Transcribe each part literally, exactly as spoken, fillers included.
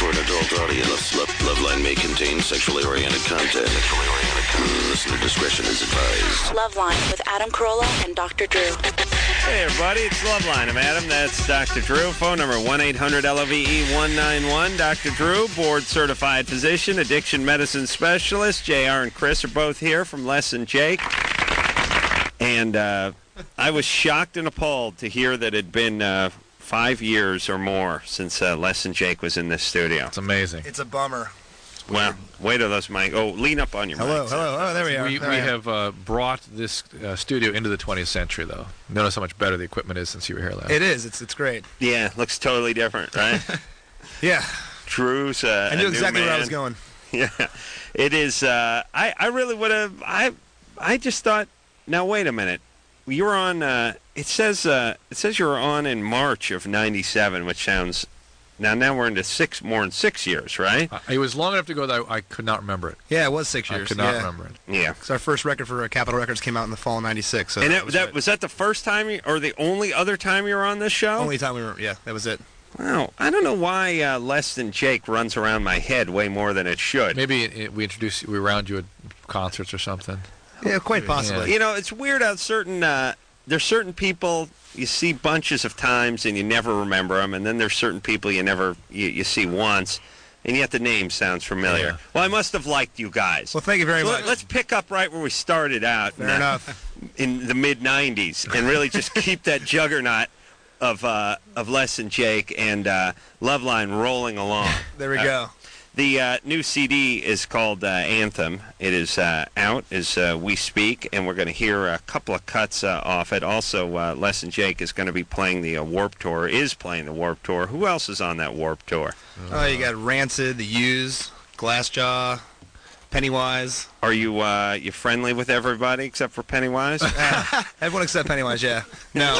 for an adult audience. Love, Loveline may contain sexually oriented content. Sexually oriented content. Listener discretion is advised. Loveline with Adam Carolla and Doctor Drew. Hey, everybody, it's Loveline. I'm Adam. That's Doctor Drew. Phone number one eight hundred L O V E one nine one. Doctor Drew, board-certified physician, addiction medicine specialist. J R and Chris are both here from Les and Jake. And uh, I was shocked and appalled to hear that it had been uh, five years or more since uh, Les and Jake was in this studio. It's amazing. It's a bummer. Well, wait till those mic. Oh, lean up on your Hello, mics. hello. Oh, there we are. We, There we I am. have uh, brought this uh, studio into the twentieth century, though. Notice how much better the equipment is since you were here last. It is. It's it's great. Yeah, looks totally different, right? Yeah. Drew's uh, I a knew new exactly where I man. was going. Yeah, it is. Uh, I I really would have. I I just thought. Now wait a minute. You were on. Uh, it says. Uh, it says you were on in March of ninety-seven, which sounds. Now now we're into six more than six years, right? Uh, it was long enough to go that I, I could not remember it. Yeah, it was six years. I could not yeah. remember it. Yeah. So our first record for Capitol Records came out in the fall of ninety-six. So And that it, was, that right. was that the first time, you, or the only other time you were on this show? only time we were. Yeah, that was it. Wow. I don't know why uh, Less Than Jake runs around my head way more than it should. Maybe it, it, we introduced we round you at concerts or something. Yeah, quite possibly. You know, it's weird how certain uh, there's certain people you see bunches of times and you never remember them, and then there's certain people you never you, you see once, and yet the name sounds familiar. Yeah. Well, I must have liked you guys. Well, thank you very So much. let's pick up right where we started out. Fair in, uh, enough. in the mid nineties, and really just keep that juggernaut of uh, of Les and Jake and uh, Loveline rolling along. There we Uh, go. The uh, new C D is called uh, Anthem. It is uh, out as uh, we speak, and we're going to hear a couple of cuts uh, off it. Also, uh, Les and Jake is going to be playing the uh, Warped Tour, is playing the Warped Tour. Who else is on that Warped Tour? Oh, you got Rancid, The Used, Glassjaw, Pennywise. Are you uh, you friendly with everybody except for Pennywise? Everyone except Pennywise, yeah. No.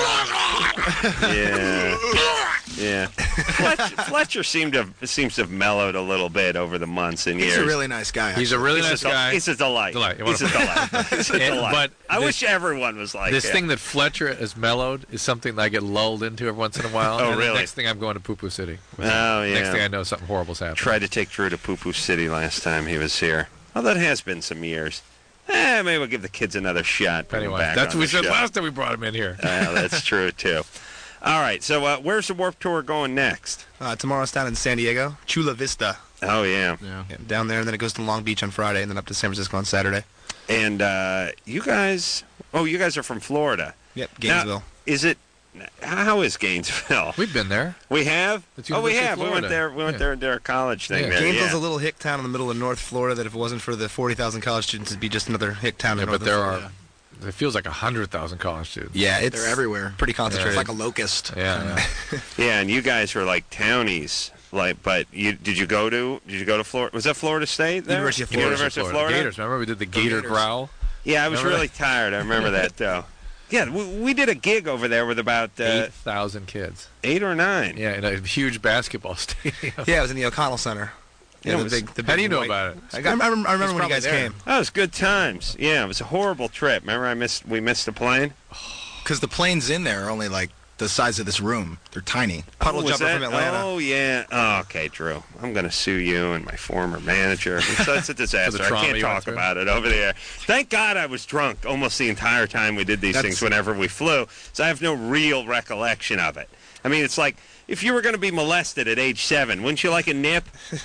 Yeah, yeah. Fletcher, Fletcher seemed to seems to have mellowed a little bit over the months and years. He's a really nice guy. He's a really He's nice a del- guy. He's a delight. Delight. You He's a wanna- delight. He's a And- delight. but I this- wish everyone was like this it. thing that Fletcher has mellowed is something that I get lulled into every once in a while. Oh, and really? The next thing I'm going to Poo Poo City. Oh, yeah. Next thing I know, something horrible's happening. Tried to take Drew to Poo Poo City last time he was here. Well, that has been some years. Eh, maybe we'll give the kids another shot. Put 'em Pennywise. back That's on what we the said show. last time we brought him in here. Well, that's true, too. All right, so uh, where's the Warped Tour going next? Uh, tomorrow's down in San Diego, Chula Vista. Oh, yeah. Yeah. Yeah, down there, and then it goes to Long Beach on Friday, and then up to San Francisco on Saturday. And uh, you guys, oh, you guys are from Florida. Yep, Now, Gainesville. is it, how is Gainesville? We've been there. We have? It's Oh, we University of have. We went Florida. there. We went Yeah. there and did our college thing Yeah. there. Gainesville's yeah. a little hick town in the middle of North Florida that if it wasn't for the forty thousand college students, it'd be just another hick town Yeah, in but Northern there Florida. are. It feels like a hundred thousand college students. Yeah, it's They're everywhere. pretty It's concentrated. like a locust. Yeah. yeah. Yeah, and you guys were like townies. Like, but you did you go to did you go to Florida? Was that Florida State? There? University of Florida. University of Florida. Gators. Remember we did the Gator Gators. growl? Yeah, I was Remember really tired. I remember that though. Yeah, we, we did a gig over there with about uh, Eight thousand kids. eight or nine. Yeah, in a huge basketball stadium. Yeah, it was in the O'Connell Center. Yeah, Yeah, it the was- big, the How do big you know white- about it? I, I remember, I remember when you probably guys there. came. Oh, it was good times. Yeah, it was a horrible trip. Remember, I missed. We missed the plane. Because the planes in there are only like the size of this room. They're tiny. Puddle Oh, was jumper that- from Atlanta. Oh yeah. Oh, okay, Drew. I'm going to sue you and my former manager. It's, it's a disaster. I trauma can't you went talk through? about it over there. Thank God I was drunk almost the entire time we did these That's- things. Whenever we flew, so I have no real recollection of it. I mean, it's like if you were going to be molested at age seven, wouldn't you like a nip?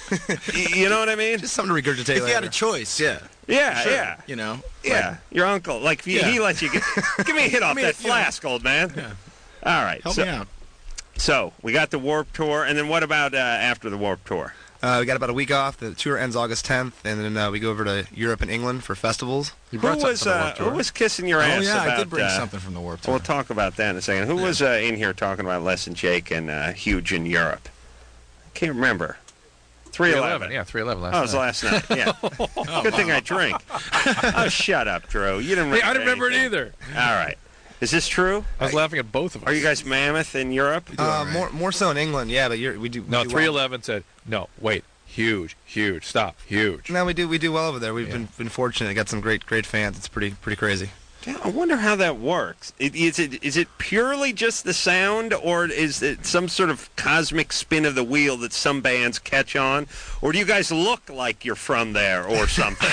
Y- you know what I mean? Just something to regurgitate If you had later. a choice, yeah. Yeah, Sure. yeah. You know? Yeah, your uncle. Like, if you, Yeah. he let you get. Give me a hit off me that a- you know. flask, old man. Yeah. All right. Help so, me out. So, we got the Warped Tour, and then what about uh, after the Warped Tour? Uh, we got about a week off. The tour ends August tenth, and then uh, we go over to Europe and England for festivals. You Who brought something was, from the uh, Warped who Tour. was kissing your Oh, ass yeah, about... I did bring uh, something from the Warped Tour. We'll talk about that in a second. Who was uh, in here talking about Les and Jake and uh, Huge in Europe? I can't remember. three eleven. Yeah, three eleven last Oh, it was night. last night. Yeah. Good thing I drink. Oh, shut up, Drew. You didn't Hey, remember I didn't remember it anything. either. All right. Is this true? I was laughing at both of us. Are you guys mammoth in Europe? Uh, more, more so in England, yeah, but you're, we do. we No, do three well. eleven said, no, wait, huge, huge, stop, huge. No, we do. We do well over there. We've Yeah. been been fortunate. Got some great great fans. It's pretty pretty crazy. Yeah, I wonder how that works. It, is it is it purely just the sound, or is it some sort of cosmic spin of the wheel that some bands catch on? Or do you guys look like you're from there or something?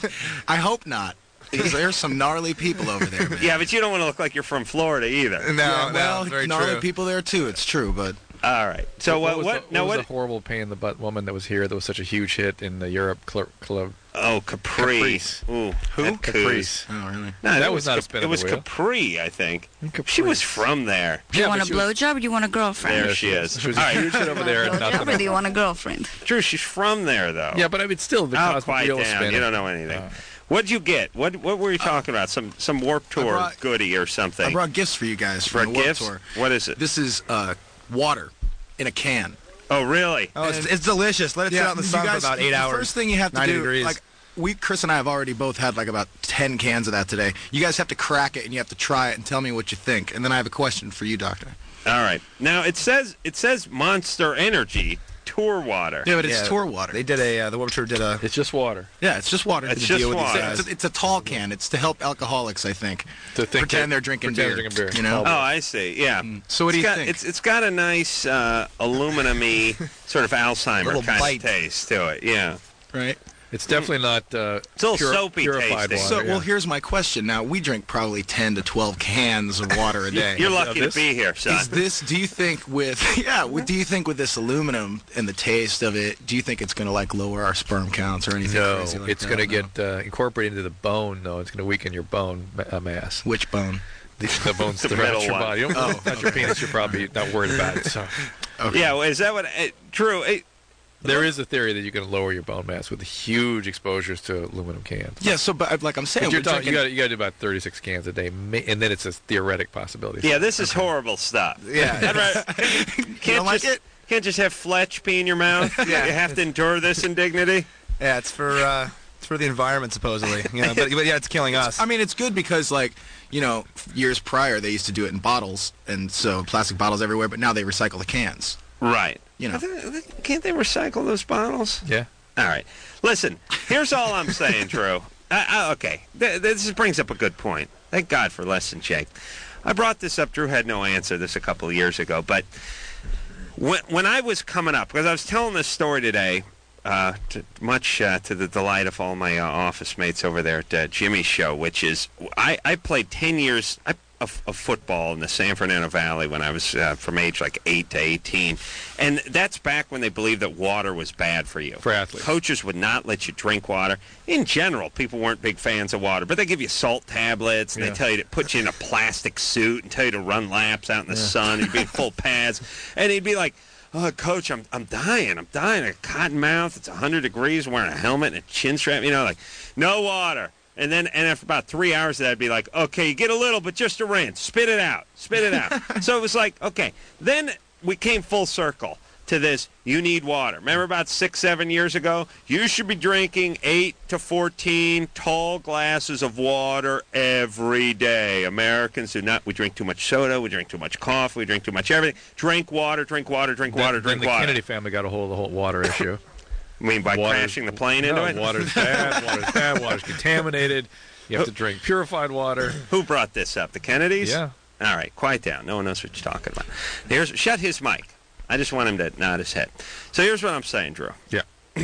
I hope not. Because there's some gnarly people over there, man. Yeah, but you don't want to look like you're from Florida either. No, Yeah, well, no, very gnarly true. people there too. It's true, but All right. So what, what? was what the, now what was what? the horrible pain in the butt woman that was here that was such a huge hit in the Europe cl- club? Oh, Capri. Caprice. Ooh, Who? that coos. Caprice. oh really? No, That it was not a Cap- spin It of was the wheel. Capri, I think. Caprice. She was from there. Do you Yeah, want but a she was- blowjob or do you want a girlfriend? There Yeah, she is. She was All a right. huge hit over there. and Blowjob nothing or do you want a girlfriend? Drew, she's from there, though. Yeah, but I mean, still, the Oh, cosmic quiet wheel was down. spinning. You don't know anything. Uh, What'd you get? What What were you talking about? Some some Warped Tour brought- goodie or something? I brought gifts for you guys For from the Warped gifts? Tour. What is it? This is uh, water in a can. Oh, really? Oh, it's, it's delicious. Let it sit out in the you sun guys- for about eight the hours. First thing you have to ninety do, degrees. like we, Chris and I have already both had like about ten cans of that today. You guys have to crack it and you have to try it and tell me what you think. And then I have a question for you, Doctor. All right. Now it says it says Monster Energy Tour Water. Yeah, but it's Yeah, tour water. They did a uh, the Warped Tour did a It's just water. yeah, it's just water. It's to just deal with these water. guys. It's, a, it's a tall can. It's to help alcoholics, I think. To think pretend that- they're drinking pretend beer. they're drinking beer. You know. Oh, I see. Yeah. So what do It's you got, think? It's it's got a nice uh, aluminum-y sort of Alzheimer Little kind bite. of taste to it. Yeah. right. It's definitely not uh, It's a little pure- soapy purified tasting. water. So, yeah. well, here's my question. Now, we drink probably ten to twelve cans of water a day. You're lucky to this? be here, son. Is this? Do you think with yeah? What, do you think with this aluminum and the taste of it? Do you think it's going to like lower our sperm counts or anything? No, crazy like it's that? going to No. get uh, incorporated into the bone, though. It's going to weaken your bone ma- uh, mass. Which bone? The, the bones The throughout middle your one. body. You don't, Oh, not your penis. You're probably not worried about it. So Okay. Yeah. Well, is that what? Uh, Drew. It, there is a theory that you can lower your bone mass with huge exposures to aluminum cans. Yeah. So, but like I'm saying, But you're we're talking, you drinking- got you got to do about thirty-six cans a day, ma- and then it's a theoretic possibility. yeah. This is horrible stuff. yeah. I'd rather, can't don't like just, it? Can't just have Fletch pee in your mouth. Yeah. You have to endure this indignity. Yeah, it's for uh, it's for the environment supposedly. You know, but, but yeah, it's killing us. I mean, it's good because like you know, years prior they used to do it in bottles, and so plastic bottles everywhere. But now they recycle the cans. Right. You know. Can't they recycle those bottles? Yeah. All right. Listen, here's all I'm saying, Drew. I, I, okay, Th- this brings up a good point. Thank God for less than Jake. I brought this up. Drew had no answer this a couple of years ago, but when, when I was coming up, because I was telling this story today, uh, to, much uh, to the delight of all my uh, office mates over there at uh, Jimmy's show, which is I, I played ten years I, of, of football in the San Fernando Valley when I was uh, from age like eight to eighteen, and that's back when they believed that water was bad for you. For athletes. Coaches would not let you drink water. In general, people weren't big fans of water, but they give you salt tablets, and Yeah. they tell you to put you in a plastic suit and tell you to run laps out in the sun. You'd be in full pads, and he'd be like, "Oh, coach, I'm I'm dying. I'm dying. I got cotton mouth. It's one hundred degrees. I'm wearing a helmet and a chin strap. You know, like, no water." And then, and after about three hours of that, I'd be like, "Okay, you get a little, but just a rinse. Spit it out. Spit it out." So it was like, okay. Then we came full circle to this. You need water. Remember about six, seven years ago? You should be drinking eight to fourteen tall glasses of water every day. Americans do not. We drink too much soda. We drink too much coffee. We drink too much everything. Drink water. Drink water. Drink water. Then, Drink then the water. Kennedy family got a hold of the whole water issue. I mean, by Water- crashing the plane no, into it? Water's bad. Water's bad. Water's contaminated. You have to drink purified water. Who brought this up? The Kennedys? Yeah. All right, quiet down. No one knows what you're talking about. Here's shut his mic. I just want him to nod his head. So here's what I'm saying, Drew. Yeah.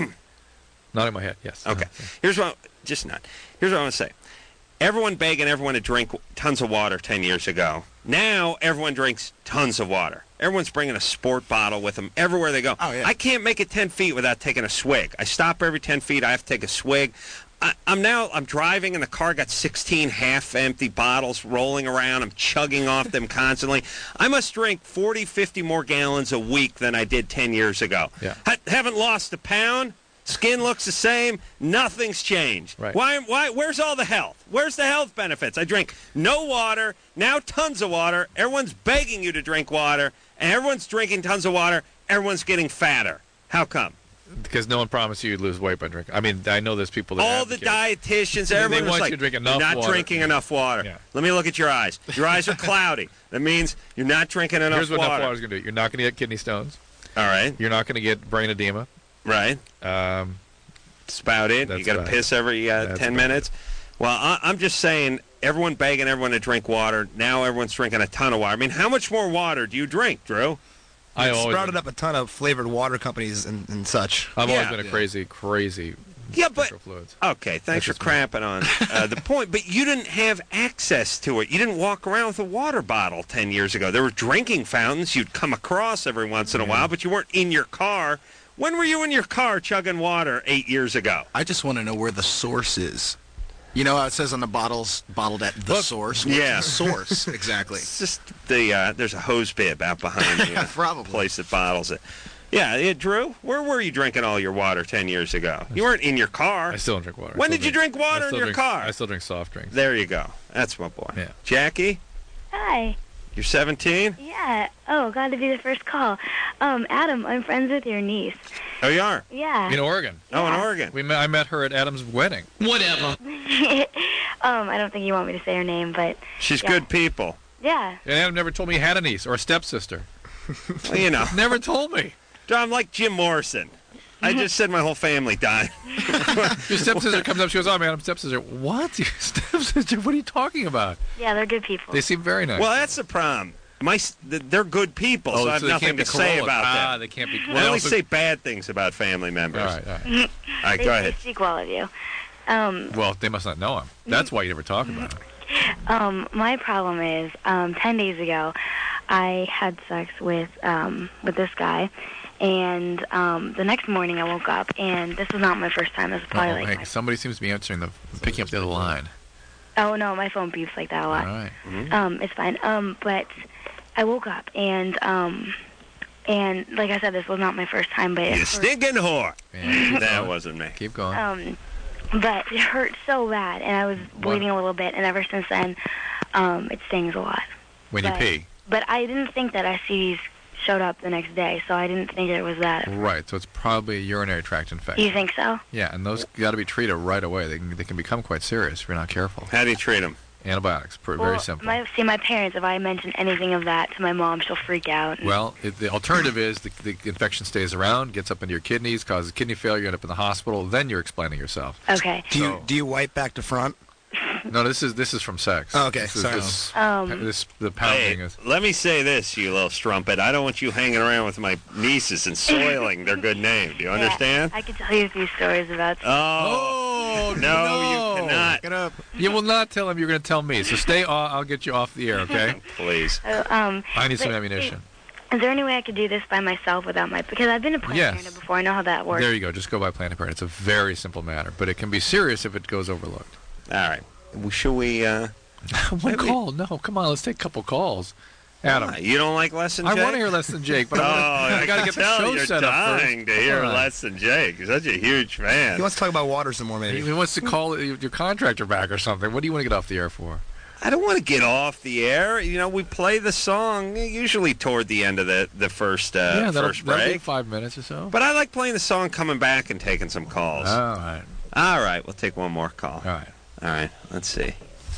Not in my head. Yes. Okay. Here's what just not. Here's what I want to say. Everyone begging everyone to drink tons of water ten years ago. Now everyone drinks tons of water. Everyone's bringing a sport bottle with them everywhere they go. Oh, yeah. I can't make it ten feet without taking a swig. I stop every ten feet. I have to take a swig. I, I'm now, I'm driving and the car got sixteen half-empty bottles rolling around. I'm chugging off them constantly. I must drink forty, fifty more gallons a week than I did ten years ago. Yeah. I haven't lost a pound. Skin looks the same. Nothing's changed. Right. Why? Why? Where's all the health? Where's the health benefits? I drink no water, now tons of water. Everyone's begging you to drink water, and everyone's drinking tons of water. Everyone's getting fatter. How come? Because no one promised you you'd lose weight by drinking. I mean, I know there's people that All the advocate. dietitians, They everyone was want like, you to drink enough "You're not water." drinking enough water." Yeah. Let me look at your eyes. Your eyes are cloudy. That means you're not drinking enough Here's what water. enough water's going to do. You're not going to get kidney stones. All right, You're not going to get brain edema. right. Um, That's about it. That's You got to about piss every uh, That's ten about minutes. Well, I, I'm just saying, everyone begging everyone to drink water. Now everyone's drinking a ton of water. I mean, how much more water do you drink, Drew? I It's always sprouted up a ton of flavored water companies and, and such. I've Yeah. always been a crazy, crazy. Yeah, but fluids. okay, thanks That's for just me. cramping on uh, the point. But you didn't have access to it. You didn't walk around with a water bottle ten years ago. There were drinking fountains you'd come across every once in a while, but you weren't in your car. When were you in your car chugging water eight years ago? I just want to know where the source is. You know how it says on the bottles, bottled at the Look, source? What's yeah. the source, exactly. It's just the uh, there's a hose bib out behind you. Yeah, probably. Place that bottles it. Yeah, yeah, Drew, where were you drinking all your water ten years ago? You weren't in your car. I still don't drink water. I When still did you drink water I in still your drink- car? I still drink soft drinks. There you go. That's my boy. Yeah. Jackie, Hi. you're seventeen? Yeah. Oh, glad to be the first call. Um, Adam, I'm friends with your niece. Oh, you are? Yeah. In Oregon. Oh, in Oregon. We met, I met her at Adam's wedding. um, I don't think you want me to say her name, but She's Yeah. good people. yeah. And Adam never told me he had a niece or a stepsister. Well, you know, Never told me. I'm like Jim Morrison. I just said my whole family died. Your stepsister comes up. She goes, "Oh, man, I'm stepsister." What? Your stepsister? What are you talking about? Yeah, they're good people. They seem very nice. Well, that's the problem. My, s- th- they're good people, so I have Oh, they nothing can't to be say Corolla. about Ah, them. they can't be. I Well, only but- say bad things about family members. All right, all right. All right, they, go ahead. They speak well of you. Um, Well, they must not know him. That's why you never talk about him. um, my problem is, um, ten days ago, I had sex with um, with this guy, and um, the next morning I woke up, and this was not my first time. This was probably Oh, like hey, my, somebody seems to be answering the, picking up the other line. oh no, my phone beeps like that a All lot. right. Um, it's fine. Um, but I woke up and um, and like I said, this was not my first time, but it You hurt, stinking whore. Yeah, keep That going. wasn't me. Keep going. um, but it hurt so bad, and I was bleeding a little bit, and ever since then, um, it stings a lot. when you but- pee. But I didn't think that S T Ds showed up the next day, so I didn't think it was that. Right, so it's probably a urinary tract infection. You think so? Yeah, and those got to be treated right away. They can, they can become quite serious if you're not careful. How do you treat them? Antibiotics, pr- Well, very simple. My, see, my parents, if I mention anything of that to my mom, she'll freak out. Well, it, the alternative is the, the infection stays around, gets up into your kidneys, causes kidney failure, you end up in the hospital. Then you're explaining yourself. Okay. Do you So- do you wipe back to front? No, this is this is from sex. Oh, okay, This is, sorry. This, Um, this, the pounding Hey, is. let me say this, you little strumpet. I don't want you hanging around with my nieces and soiling their good name. Do you yeah, understand? I could tell you a few stories about. Oh, Oh no, you cannot. Get up. You will not tell him. You're going to tell me. So stay off. I'll get you off the air, okay? Please. Uh, um, I need some but, ammunition. Is there any way I could do this by myself without my? Because I've been a Planned Yes. Parenthood before. I know how that works. There you go. Just go by Planned Parenthood. It's a very simple matter, but it can be serious if it goes overlooked. All right. Well, should we? Uh, One Maybe- call. No, come on. Let's take a couple calls. Adam, uh, you don't like Less Than I Jake? want to hear less than Jake, but Oh, I, wanna, I I got to can get the tell show you're set up first. dying to hear Come on. Less Than Jake. You're such a huge fan. He wants to talk about water some more, maybe. He wants to call your your contractor back or something. What do you want to get off the air for? I don't want to get off the air. You know, we play the song usually toward the end of the the first uh, yeah, that'll, first that'll be break. five minutes or so. But I like playing the song, coming back, and taking some calls. All right. All right, we'll take one more call. All right. All right, let's see.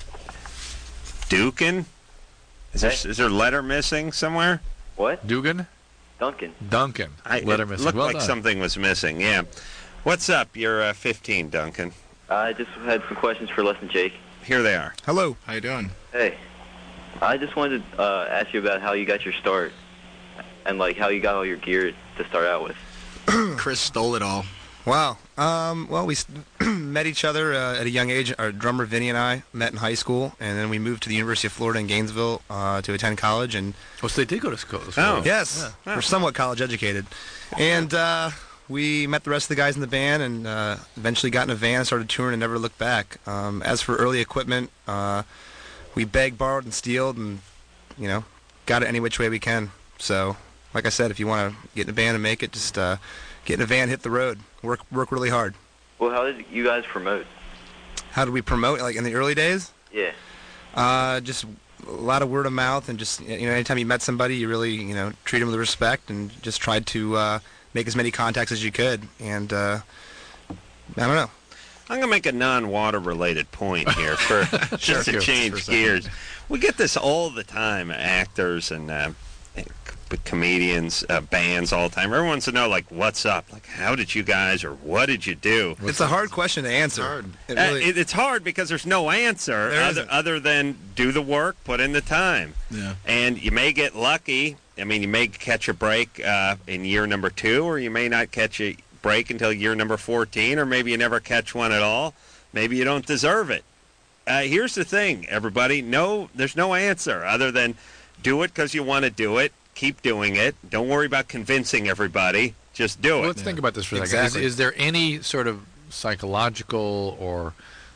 Dukin? Is there, Hey. is there a letter missing somewhere? What? Dugan? Duncan. Duncan. I, Letter it missing. looked Well like done. something was missing, yeah. What's up? You're uh, fifteen, Duncan. I just had some questions for Lesson Jake. Here they are. Hello. How you doing? Hey, I just wanted to uh, ask you about how you got your start and like how you got all your gear to start out with. Chris stole it all. Wow. Um, well, we s- met each other uh, at a young age. Our drummer Vinny and I met in high school, and then we moved to the University of Florida in Gainesville uh, to attend college. And Oh, so they did go to school. Oh. yes, Yeah. we're somewhat college educated. And uh, we met the rest of the guys in the band, and uh, eventually got in a van and started touring and never looked back. Um, as for early equipment, uh, we begged, borrowed, and stealed, and you know, got it any which way we can. So, like I said, if you want to get in a band and make it, just uh, get in a van, hit the road, work work really hard. Well, how did you guys promote? How did we promote? Like in the early days? Yeah. Uh, just a lot of word of mouth, and just you know, anytime you met somebody, you really you know treat them with respect, and just tried to uh, make as many contacts as you could. And uh, I don't know. I'm going to make a non-water related point here for just to Sure. change For a second. gears. We get this all the time, actors and uh, with comedians, uh, bands all the time. Everyone wants to know, like, what's up? Like, how did you guys, or what did you do? It's a hard question to answer. hard. It Uh, really, it, it's hard because there's no answer There other, isn't. other than do the work, put in the time. Yeah. And you may get lucky. I mean, you may catch a break uh, in year number two, or you may not catch a break until year number fourteen, or maybe you never catch one at all. Maybe you don't deserve it. Uh, here's the thing, everybody. No, there's no answer other than do it because you want to do it. Keep doing it. Don't worry about convincing everybody. Just do Well, it. let's think about this for a second. Exactly. Is, is there any sort of psychological or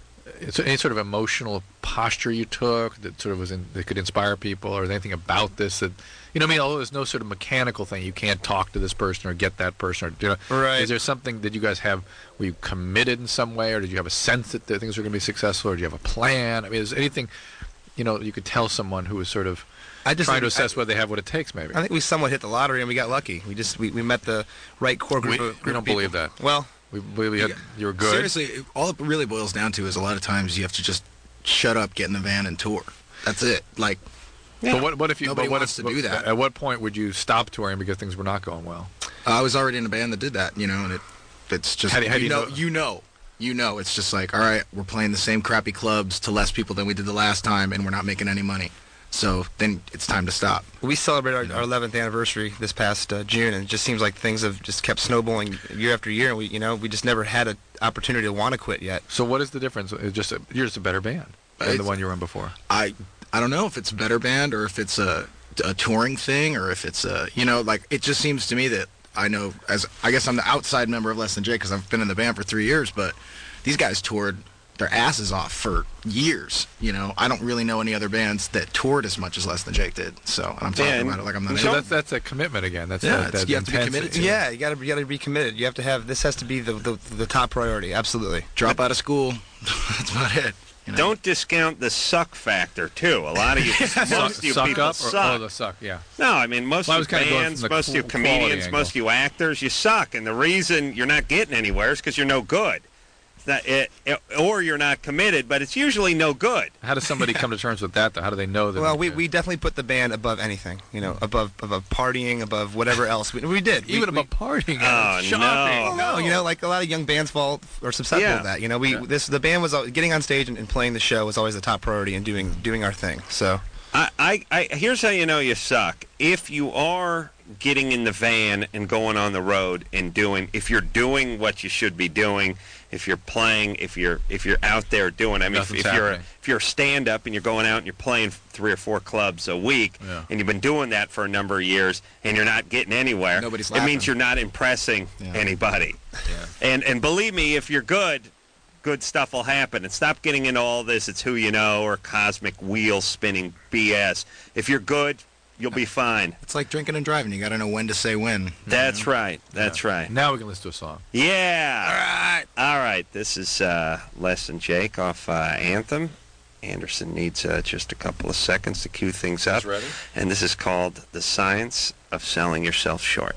is there any sort of emotional posture you took that sort of was in, that could inspire people, or is there anything about this that, you know, what I mean, although there's no sort of mechanical thing, you can't talk to this person or get that person, or you know, Right. is there something that you guys have? Were you committed in some way, or did you have a sense that the things were going to be successful, or do you have a plan? I mean, is there anything, you know, you could tell someone who was sort of I just trying to I- assess whether they have what it takes, maybe? I think we somewhat hit the lottery and we got lucky. We just we, we met the right core group. We- of, we group don't of people. believe that. Well, we believe you, had, you were good. Seriously, all it really boils down to is a lot of times you have to just shut up, get in the van, and tour. That's it. Like, But what, what if you? Nobody but what wants if, to do that. At what point would you stop touring because things were not going well? I was already in a band that did that, you know, and it it's just How do you- how do you know, know- you know, you know, it's just like, all right, we're playing the same crappy clubs to less people than we did the last time, and we're not making any money. So then it's time to stop. we celebrated our, our eleventh anniversary this past uh, June, and it just seems like things have just kept snowballing year after year. And we, you know, we just never had an opportunity to want to quit yet. So what is the difference? It's just a, you're just a better band than the It's- one you were in before. I I don't know if it's a better band or if it's a a touring thing or if it's a, you know, like, it just seems to me that I know, as I guess I'm the outside member of Less Than Jake because I've been in the band for three years, but these guys toured their asses off for years. You know, I don't really know any other bands that toured as much as Less Than Jake did. So and I'm talking Yeah, and about it like I'm not. So in it. that's that's a commitment again. That's Yeah, that, it's- that you have to be intensity. committed to it. Yeah, you got to you got to be committed. You have to have this has to be the the, the top priority. Absolutely. Drop out of school. That's about it. You know? Don't discount the suck factor, too. A lot of you, most of you suck people up or, suck. oh, the suck, yeah. No, I mean, most Well, I of was you kinda going bands, from the most of you qu- quality comedians, angle. most of you actors, you suck. And the reason you're not getting anywhere is because you're no good. It's not, it, it, or you're not committed, but it's usually no good. How does somebody come to terms with that, though? How do they know that? Well, we, they- we definitely put the band above anything. You know, above above partying, above whatever else. We, we did. even we, about partying. Oh, Shocking. no. No, you know, like a lot of young bands fall are susceptible Yeah. to that. You know, we this the band was al- getting on stage and, and playing the show was always the top priority and doing doing our thing. So I, I, I, here's how you know you suck. If you are getting in the van and going on the road and doing, if you're doing what you should be doing, if you're playing, if you're if you're out there doing, I mean, if, Nothing's if you're a, happening. if you're a stand-up and you're going out and you're playing three or four clubs a week, Yeah. and you've been doing that for a number of years, and you're not getting anywhere, Nobody's it laughing. means you're not impressing Yeah. anybody. Yeah. And and believe me, if you're good, good stuff will happen. And stop getting into all this, it's who you know, or cosmic wheel spinning B S. If you're good, you'll be fine. It's like drinking and driving. You got to know when to say when. That's right. That's right. Now we can listen to a song. Yeah. All right. All right. This is uh, Less Than Jake off uh, Anthem. Anderson needs uh, just a couple of seconds to cue things up. ready? And this is called The Science of Selling Yourself Short.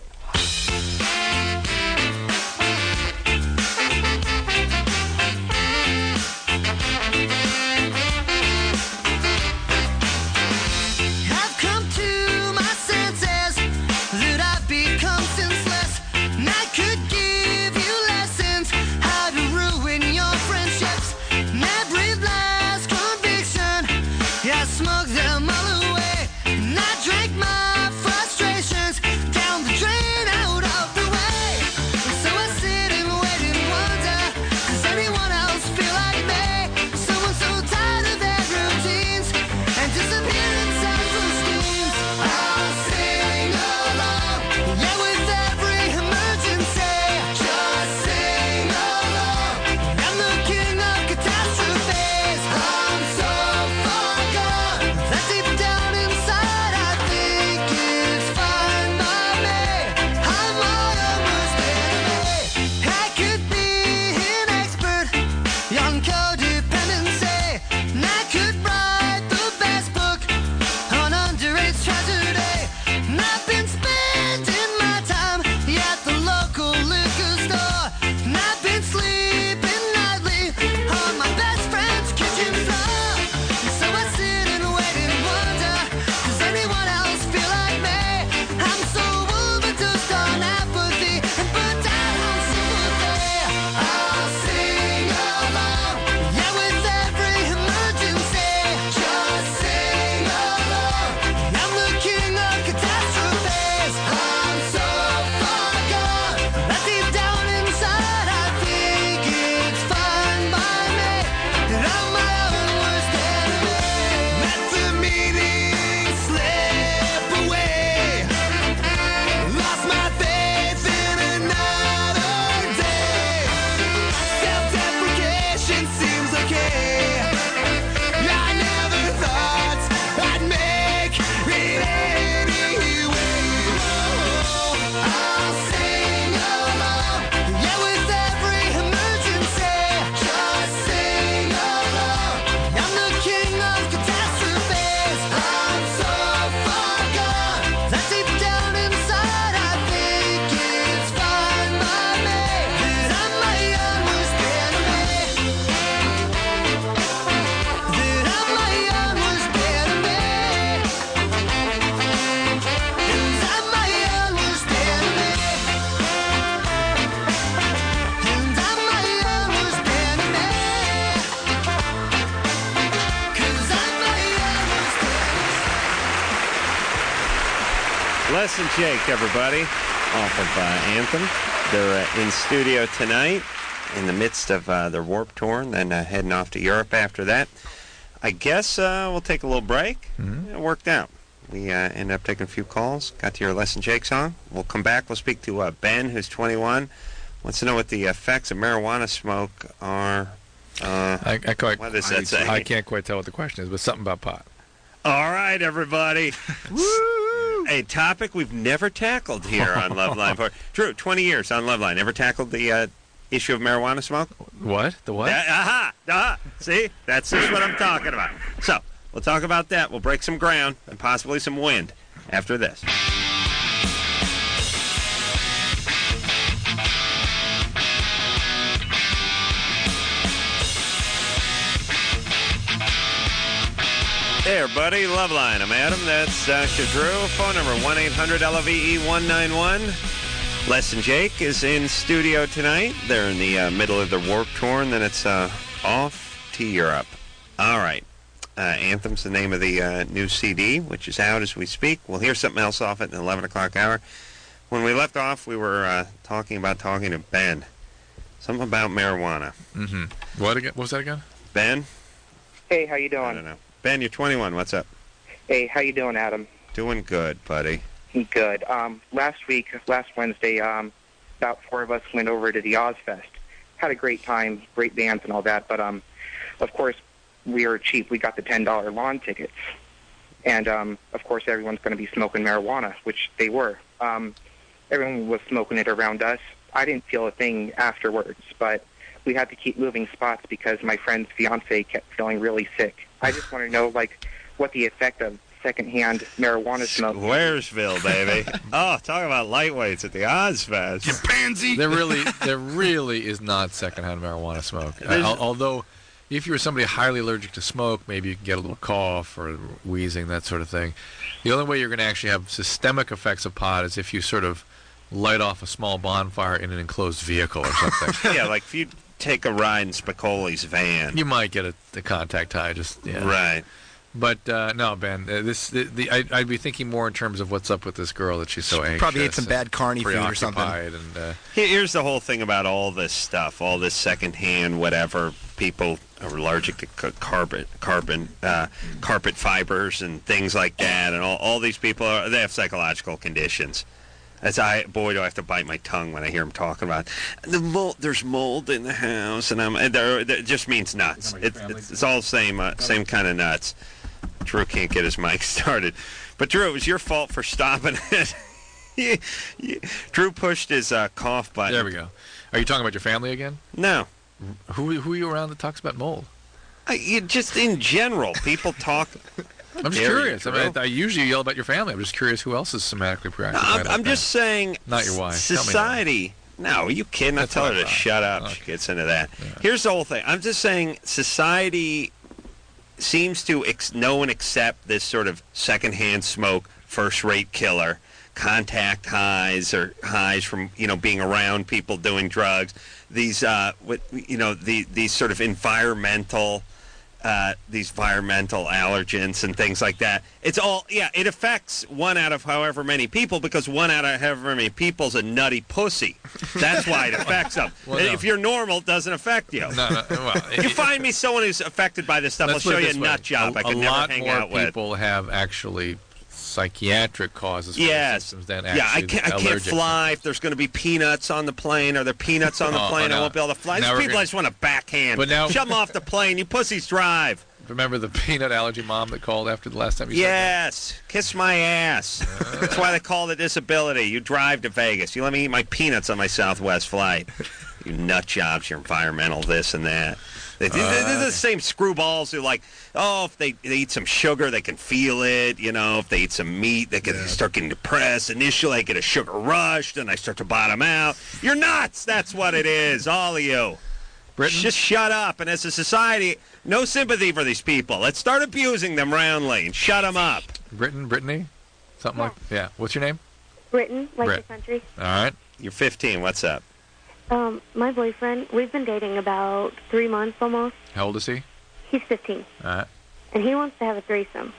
I've come to my senses that I've become senseless, and I could give you lessons how to ruin your friendships. And every last conviction, I smoked them all away, and I drank my frustrations down the drain. Les and Jake, everybody, off of uh, Anthem. They're uh, in studio tonight in the midst of uh, their Warped Tour, and then uh, heading off to Europe after that. I guess uh, we'll take a little break. Mm-hmm. It worked out. We uh, ended up taking a few calls, got to your Les and Jake song. We'll come back. We'll speak to uh, Ben, who's twenty-one. Wants to know what the effects of marijuana smoke are. Uh, I, I, quite, what does that say? I can't quite tell what the question is, but something about pot. All right, everybody. Woo! A topic we've never tackled here on Loveline. For Drew, twenty years on Loveline. Never tackled the uh, issue of marijuana smoke? What? The what? That, aha! Aha! See? That's just what I'm talking about. So, we'll talk about that. We'll break some ground and possibly some wind after this. Hey, everybody. Loveline. I'm Adam. That's Doctor Drew. Phone number one eight hundred L O V E one nine one. Les and Jake is in studio tonight. They're in the uh, middle of their Warped Tour, and then it's uh, off to Europe. All right. Uh, Anthem's the name of the uh, new C D, which is out as we speak. We'll hear something else off it in the eleven o'clock hour. When we left off, we were uh, talking about talking to Ben. Something about marijuana. Mm-hmm. What again? What was that again? Ben? Hey, how you doing? I don't know. Ben, you're twenty-one. What's up? Hey, how you doing, Adam? Doing good, buddy. Good. Um, last week, last Wednesday, um, about four of us went over to the Ozfest. Had a great time, great bands and all that, but um, of course, we are cheap. We got the ten dollar lawn tickets. And, um, of course, everyone's going to be smoking marijuana, which they were. Um, everyone was smoking it around us. I didn't feel a thing afterwards, but we had to keep moving spots because my friend's fiance kept feeling really sick. I just want to know, like, what the effect of secondhand marijuana smoke. Squaresville, baby. Oh, talk about lightweights at the Ozfest. You pansy. There really, there really is not secondhand marijuana smoke. Uh, al- although, if you were somebody highly allergic to smoke, maybe you could get a little cough or wheezing, that sort of thing. The only way you're going to actually have systemic effects of pot is if you sort of light off a small bonfire in an enclosed vehicle or something. Yeah, like if you take a ride in Spicoli's van. You might get a, the contact high, just yeah. Right. But uh, no, Ben. Uh, this the, the I, I'd be thinking more in terms of what's up with this girl that she's so anxious. Probably ate some bad carny food or something. And, uh, Here's the whole thing about all this stuff, all this secondhand whatever. People are allergic to c- carpet, carbon, uh, carpet fibers and things like that, and all, all these people are, they have psychological conditions. As I, boy, do I have to bite my tongue when I hear them talking about the mold. There's mold in the house, and I'm. And they're, they're, it just means nuts. It, it's, it's all same, uh, same kind of nuts. Drew can't get his mic started, but Drew, it was your fault for stopping it. you, you, Drew pushed his uh, cough button. There we go. Are you talking about your family again? No. Who who are you around that talks about mold? I, you, just in general, people talk. I'm just curious. I mean, I, I usually yell about your family. I'm just curious who else is somatically preoccupied. No, I'm, like I'm just saying. Not your wife. Society. No, are you kidding? I tell her to shut up. Okay. She gets into that. Yeah. Here's the whole thing. I'm just saying society seems to ex- know and accept this sort of secondhand smoke, first-rate killer, contact highs or highs from, you know, being around people doing drugs. These, uh, what, you know, the, these sort of environmental... Uh, these environmental allergens and things like that. It's all, yeah, it affects one out of however many people because one out of however many people is a nutty pussy. That's why it affects them. Well, no. If you're normal, it doesn't affect you. No, no, well, you find me someone who's affected by this stuff, I'll Let's show put it you a this way. nut job A, I could a never lot hang more out with. people have actually psychiatric causes for Yes. symptoms than Yeah, I actually can't, I can't allergic fly if there's going to be peanuts on the plane. Are there peanuts on the Oh, plane? oh, I no. won't be able to fly. Now These we're people gonna- I just want to backhand. But now- Shove them off the plane. You pussies drive. Remember the peanut allergy mom that called after the last time you Yes. Kiss my ass. That's why they call it a disability. You drive to Vegas. You let me eat my peanuts on my Southwest flight. You nut jobs, your environmental this and that. They, they, they're the same screwballs who like, oh, if they, they eat some sugar, they can feel it. You know, if they eat some meat, they can Yeah. start getting depressed. Initially, I get a sugar rush, then I start to bottom out. You're nuts. That's what it is, all of you. Britain? Just shut up. And as a society, no sympathy for these people. Let's start abusing them roundly and shut them up. Britain, Brittany? Something like Yeah. What's your name? Britain, like Brit. the country. All right. You're fifteen. What's up? Um, my boyfriend, we've been dating about three months almost. How old is he? He's fifteen, All right. and he wants to have a threesome.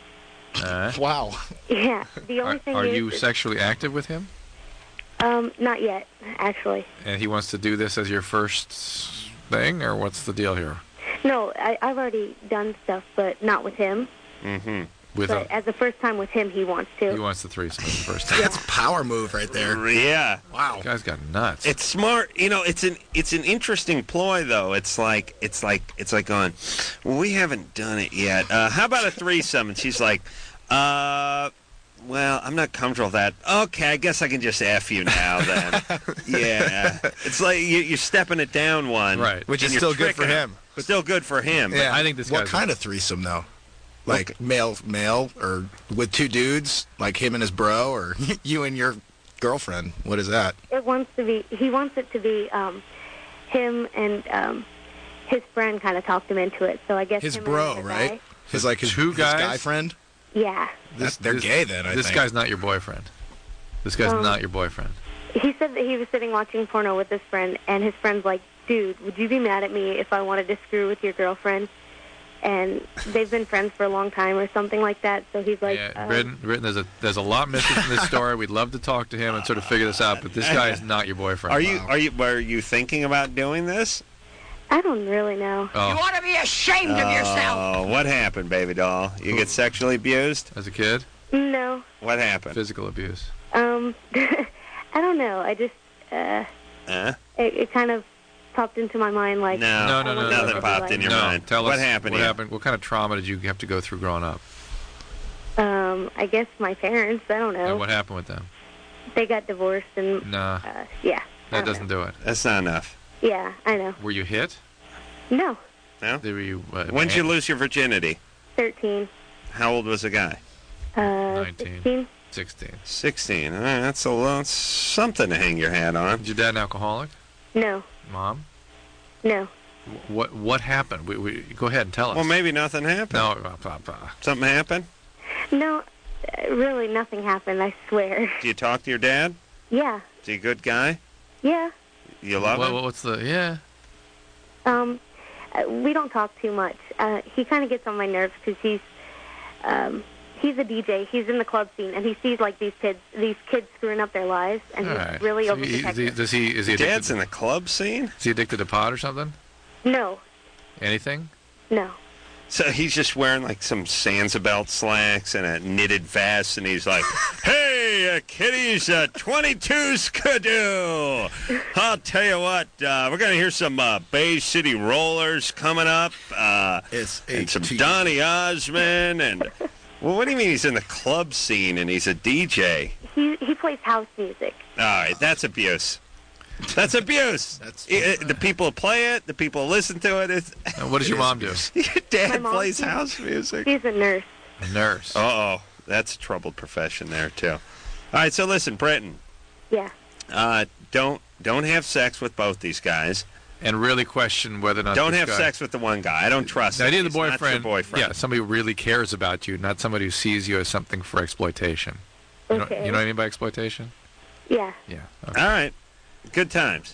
Uh, Wow. Yeah. The only are thing are is, you is- sexually active with him? um, not yet, actually. And he wants to do this as your first thing, or what's the deal here? No, I, I've already done stuff, but not with him. Mm-hmm. With But a, as the first time with him, he wants to. he wants the threesome as the first time. That's a power move right there. Yeah. Wow. The guy's got nuts. It's smart, you know. It's an it's an interesting ploy, though. It's like it's like it's like going, well, we haven't done it yet. Uh, how about a threesome? And she's like, uh, well, I'm not comfortable with that. Okay, I guess I can just F you now then. Yeah, it's like you, you're stepping it down one, Right. Which and is you're still good for tricking him. her. Still good for him. Yeah. I think this What guy's kind of threesome, though? Like male, male, or with two dudes, like him and his bro, or you and your girlfriend? What is that? It wants to be. He wants it to be um, him and um, his friend kind of talked him into it. So I guess His him bro, and the right? guy- His like his, Two his guys? guy friend. Yeah. This, That- they're this- gay then. I this think. guy's not your boyfriend. This guy's Um, not your boyfriend. He said that he was sitting watching porno with his friend, and his friend's like, "Dude, would you be mad at me if I wanted to screw with your girlfriend?" And they've been friends for a long time, or something like that. So he's like, yeah, um, Britton, Britton, there's a there's a lot missing from this story. We'd love to talk to him and sort of figure this out, but this guy is not your boyfriend. Are you are you are you thinking about doing this? I don't really know. Oh, ought to be ashamed of yourself. Oh, what happened, baby doll? You get sexually abused? as a kid, No. What happened? physical abuse. Um, I don't know. I just, uh, Huh? it, it kind of popped into my mind like, No, No, no, no, no, nothing no. popped in your no, mind. tell what us happened? What here? happened? What kind of trauma did you have to go through growing up? um, I guess my parents, I don't know. And what happened with them? They got divorced and, Nah, uh, yeah. I that don't doesn't know. do it. That's not enough. Yeah, I know. Were you hit? No, No. Were you? Uh, When'd you lose your virginity? thirteen. How old was the guy? Uh, Nineteen. sixteen. Sixteen. Sixteen. All right, that's a lot, something to hang your hat on. Is your dad an alcoholic? No, Mom? no. Wh- What what happened? We, we, go ahead and tell us. Well, maybe nothing happened. No. uh, uh, uh, Something happened? No, uh, really nothing happened, I swear. Do you talk to your dad? Yeah, Is he a good guy? yeah. You love what, him? What's the yeah? Um, uh, we don't talk too much. Uh, he kind of gets on my nerves because he's, um, he's a D J. He's in the club scene, and he sees like these kids, these kids screwing up their lives, and All he's right. really So he- overprotective. he- does he is he Your addicted? dad's in the club scene? Is he addicted to pot or something? No, Anything? no. So he's just wearing like some Sansabelt slacks and a knitted vest, and he's like, "Hey, uh, kiddies, uh, twenty-two skidoo. I'll tell you what, uh, we're gonna hear some uh, Bay City Rollers coming up, uh, It's and some H T. Donny Osmond, and well, what do you mean he's in the club scene and he's a D J? He he plays house music. All right, that's abuse. That's abuse. That's- It- it- the people play it, the people listen to it. It's, Uh, what does your mom do? your My dad mom, plays she's- house music. She's a nurse. A nurse. Uh-oh. That's a troubled profession there, too. All right, so listen, Britton, Yeah. uh, don't don't have sex with both these guys. And really question whether or not Don't this have guy- sex with the one guy. I don't trust The him. idea of the He's not your boyfriend, boyfriend. yeah, somebody who really cares about you, not somebody who sees you as something for exploitation. You know, Okay. you know what I mean by exploitation? Yeah. Yeah. Okay. All right. Good times.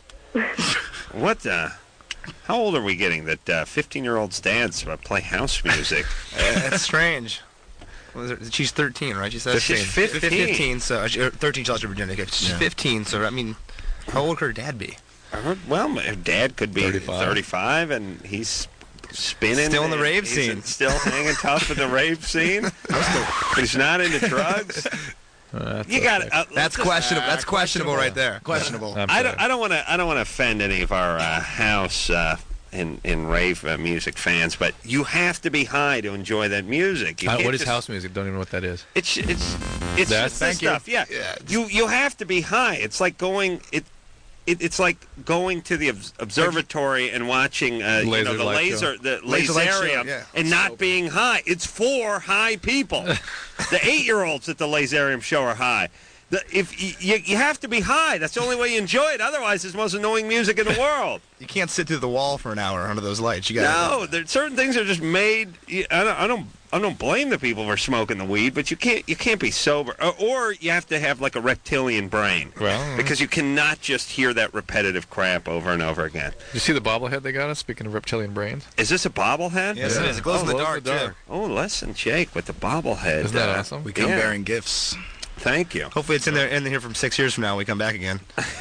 What the... How old are we getting that uh, fifteen-year-olds dads uh, play house music? That's strange. What is it? She's thirteen, right? She said She's fifteen. fifteen, so she, or thirteen. She lost her virginity. Okay, she's Yeah. fifteen. So I mean, how old could her dad be? Uh, Well, my dad could be thirty-five. thirty-five, and he's spinning. Still in the rave He's scene. Still hanging tough in the rave scene. He's not into drugs. Uh, that's You got okay. uh, That's questionable. That's questionable right there. Questionable. I'm I sorry. don't. I don't want to. I don't want to offend any of our uh, house uh, and and rave uh, music fans, but you have to be high to enjoy that music. You Uh, can't what is just- house music? Don't even know what that is. It's it's it's That's- just this thank you. stuff. Yeah. Yeah, You you have to be high. It's like going it. It, it's like going to the obs- observatory and watching uh, you Laser know, the light laser show. the Laser light show, laserium yeah. and not being high. It's for high people. The eight-year-olds at the laserium show are high. The, if you, you you have to be high, that's the only way you enjoy it. Otherwise, it's the most annoying music in the world. You can't sit through the wall for an hour under those lights. You got no. There, certain things are just made. I don't, I don't. I don't blame the people for smoking the weed, but you can't. You can't be sober, or, or you have to have like a reptilian brain. Well, because you cannot just hear that repetitive crap over and over again. You see the bobblehead they got us? Speaking of reptilian brains, is this a bobblehead? Yes, yeah. it is. It glows oh, in the glows dark, in the dark. too. Oh, less than Jake with the bobblehead. Isn't that uh, awesome? We come yeah. bearing gifts. Thank you. Hopefully it's in there in here from six years from now when we come back again.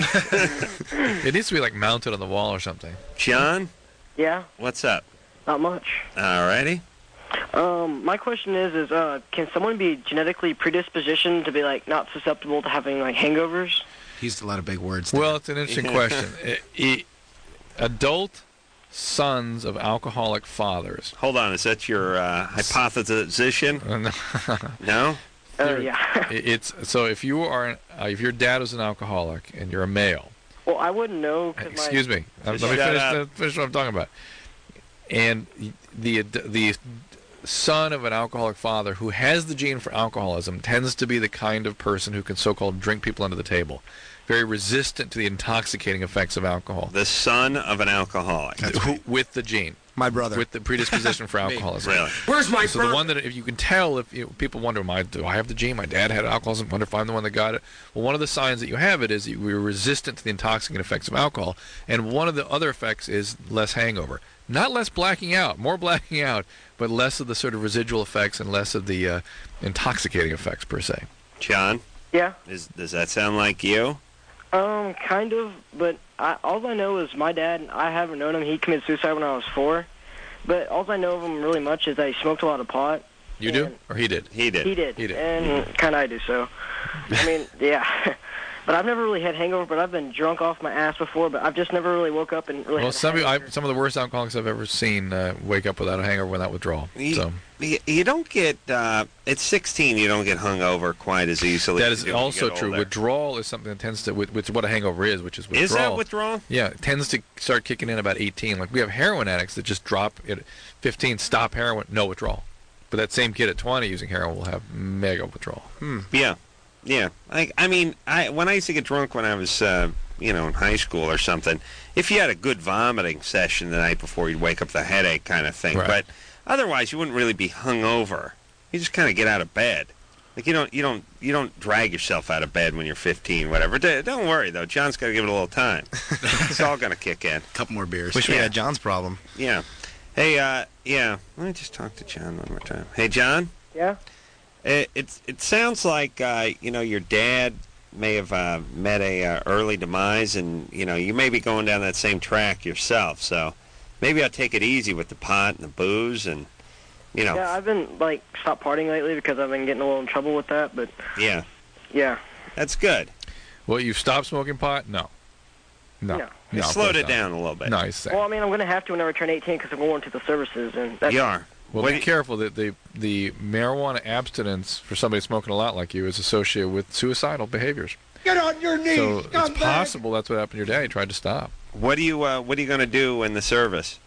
It needs to be like mounted on the wall or something. John? Yeah? What's up? Not much. Alrighty. Um, my question is, is uh, can someone be genetically predispositioned to be like not susceptible to having like hangovers? He used a lot of big words. There. Well, it's an interesting question. I, I, adult sons of alcoholic fathers. Hold on, is that your uh, hypothesization? No? Uh, yeah. It's so if you are an, uh, if your dad is an alcoholic and you're a male. Well, I wouldn't know. Cause Excuse my... me. Um, let me finish, the, finish what I'm talking about. And the the son of an alcoholic father who has the gene for alcoholism tends to be the kind of person who can so-called drink people under the table. Very resistant to the intoxicating effects of alcohol. The son of an alcoholic. Who, with the gene. My brother. With the predisposition for alcoholism. Really? Where's my So the one that, if you can tell, if you, people wonder, "My, do I have the gene? My dad had alcoholism. Wonder if I'm the one that got it." Well, one of the signs that you have it is that you're resistant to the intoxicating effects of alcohol, and one of the other effects is less hangover. Not less blacking out, more blacking out, but less of the sort of residual effects and less of the uh, intoxicating effects per se. John? Yeah? Is, does that sound like you? Um, kind of, but I, all I know is my dad, I haven't known him, he committed suicide when I was four, but all I know of him really much is that he smoked a lot of pot. You do? Or he did? He did. He did. He did. And kind of I do, so. I mean, yeah. But I've never really had hangover, but I've been drunk off my ass before, but I've just never really woke up and really Well, had a some of, you, I, hangover. some of the worst alcoholics I've ever seen uh, wake up without a hangover, without withdrawal. You, So you, you don't get, uh, at sixteen, you don't get hungover quite as easily. that as is you do when you also get true. older. Withdrawal is something that tends to, which is what a hangover is, which is withdrawal. Is that withdrawal? Yeah, it tends to start kicking in about eighteen. Like we have heroin addicts that just drop at fifteen, stop heroin, no withdrawal. But that same kid at twenty using heroin will have mega withdrawal. Hmm. Yeah. Yeah, I, I mean, I when I used to get drunk when I was, uh, you know, in high school or something, if you had a good vomiting session the night before, you'd wake up with a headache kind of thing. Right. But otherwise, you wouldn't really be hungover. You just kind of get out of bed. Like you don't, you don't, you don't drag yourself out of bed when you're fifteen, whatever. D- don't worry though, John's got to give it a little time. It's all gonna kick in. A couple more beers. Wish we Yeah. had John's problem. Yeah. Hey, uh, yeah. Let me just talk to John one more time. Hey, John. Yeah? It it, it sounds like uh, you know your dad may have uh, met a uh, early demise, and you know you may be going down that same track yourself. So maybe I'll take it easy with the pot and the booze, and you know. Yeah, I've been, like, stopped partying lately because I've been getting a little in trouble with that, but, Yeah, yeah. that's good. Well, you've stopped smoking pot? No. No. No. You of slowed course it not. down a little bit. No, he's saying. Well, I mean, I'm going to have to whenever I turn eighteen because I'm going to the services, and that's... You are. Well, What be do you- careful that the the marijuana abstinence for somebody smoking a lot like you is associated with suicidal behaviors. Get on your knees, So it's scumbag! possible that's what happened to your dad. He tried to stop. What do you uh, What are you going to do in the service?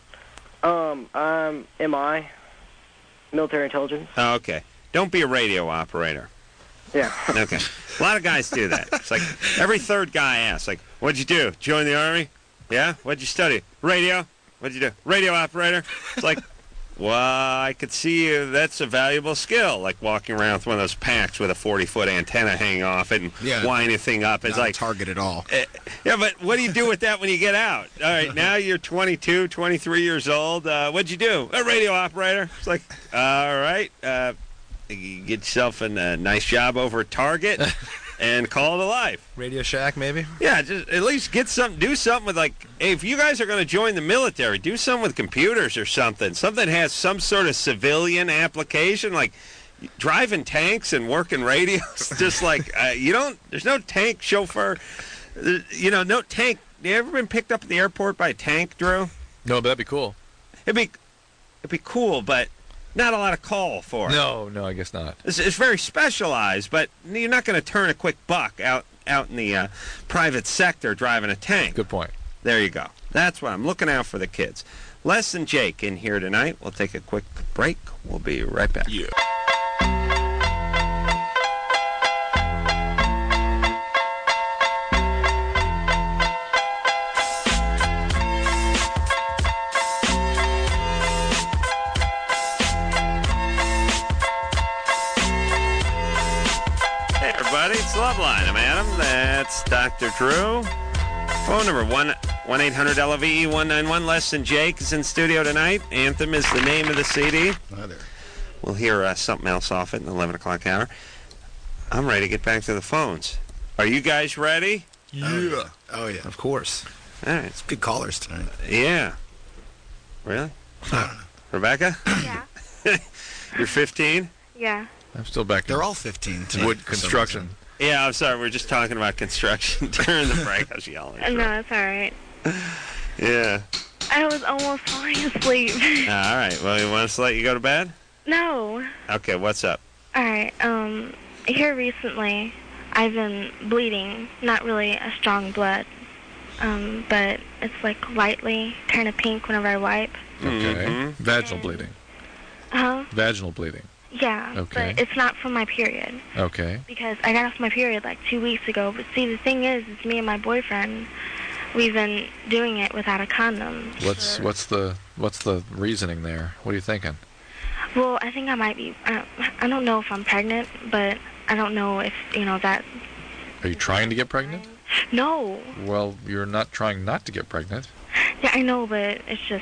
Um, I'm M I, military intelligence. Oh, okay. Don't be a radio operator. Yeah. Okay. A lot of guys do that. It's like every third guy asks, like, "What'd you do? Join the army? Yeah. What'd you study? Radio. What'd you do? Radio operator." It's like, well, I could see you. That's a valuable skill, like walking around with one of those packs with a forty-foot antenna hanging off it and Yeah. wind the thing up. It's Not a like, target at all. eh, yeah, but what do you do with that when you get out? All right, now you're twenty-two, twenty-three years old. Uh, what'd you do? A radio operator. It's like, all right, uh, you get yourself a uh, nice job over at Target and call it a life. Radio Shack, maybe? Yeah, just at least get something, do something with, like, hey, if you guys are going to join the military, do something with computers or something. Something that has some sort of civilian application, like driving tanks and working radios. Just like, uh, you don't, there's no tank chauffeur, uh, you know, no tank. You ever been picked up at the airport by a tank, Drew? No, but that'd be cool. It'd be, it'd be cool, but not a lot of call for it. No, no, I guess not. It's, it's very specialized, but you're not going to turn a quick buck out out in the uh, private sector driving a tank. Good point. There you go. That's what I'm looking out for the kids. Les and Jake in here tonight. We'll take a quick break. We'll be right back. Yeah. Loveline. I'm Adam. That's Doctor Drew. Phone number one one eight hundred L O V E one nine one. Less Than Jake is in studio tonight. Anthem is the name of the C D. Hi there. We'll hear uh, something else off it in the eleven o'clock hour. I'm ready to get back to the phones. Are you guys ready? Yeah. Oh, yeah. Of course. All right. It's good callers tonight. Yeah. Really? I don't know. Rebecca? Yeah. You're fifteen? Yeah. I'm still back. They're all fifteen tonight. Wood for some construction. reason. Yeah, I'm sorry. We're just talking about construction during the break. I was yelling. Uh, No, it's all right. Yeah. I was almost falling asleep. All right. Well, you want us to let you go to bed? No. Okay, what's up? All right. Um, here recently, I've been bleeding. Not really a strong blood, um, but it's like lightly kind of pink whenever I wipe. Okay. Mhm. Vaginal bleeding. Uh huh. Vaginal bleeding. Yeah. Okay. But it's not from my period Okay. because I got off my period like two weeks ago. But see, the thing is, it's me and my boyfriend. We've been doing it without a condom. What's for- what's the what's the reasoning there? What are you thinking? Well, I think I might be. I don't, I don't know if I'm pregnant, but I don't know if you know that. Are you trying to get pregnant? No. Well, you're not trying not to get pregnant. Yeah, I know, but it's just.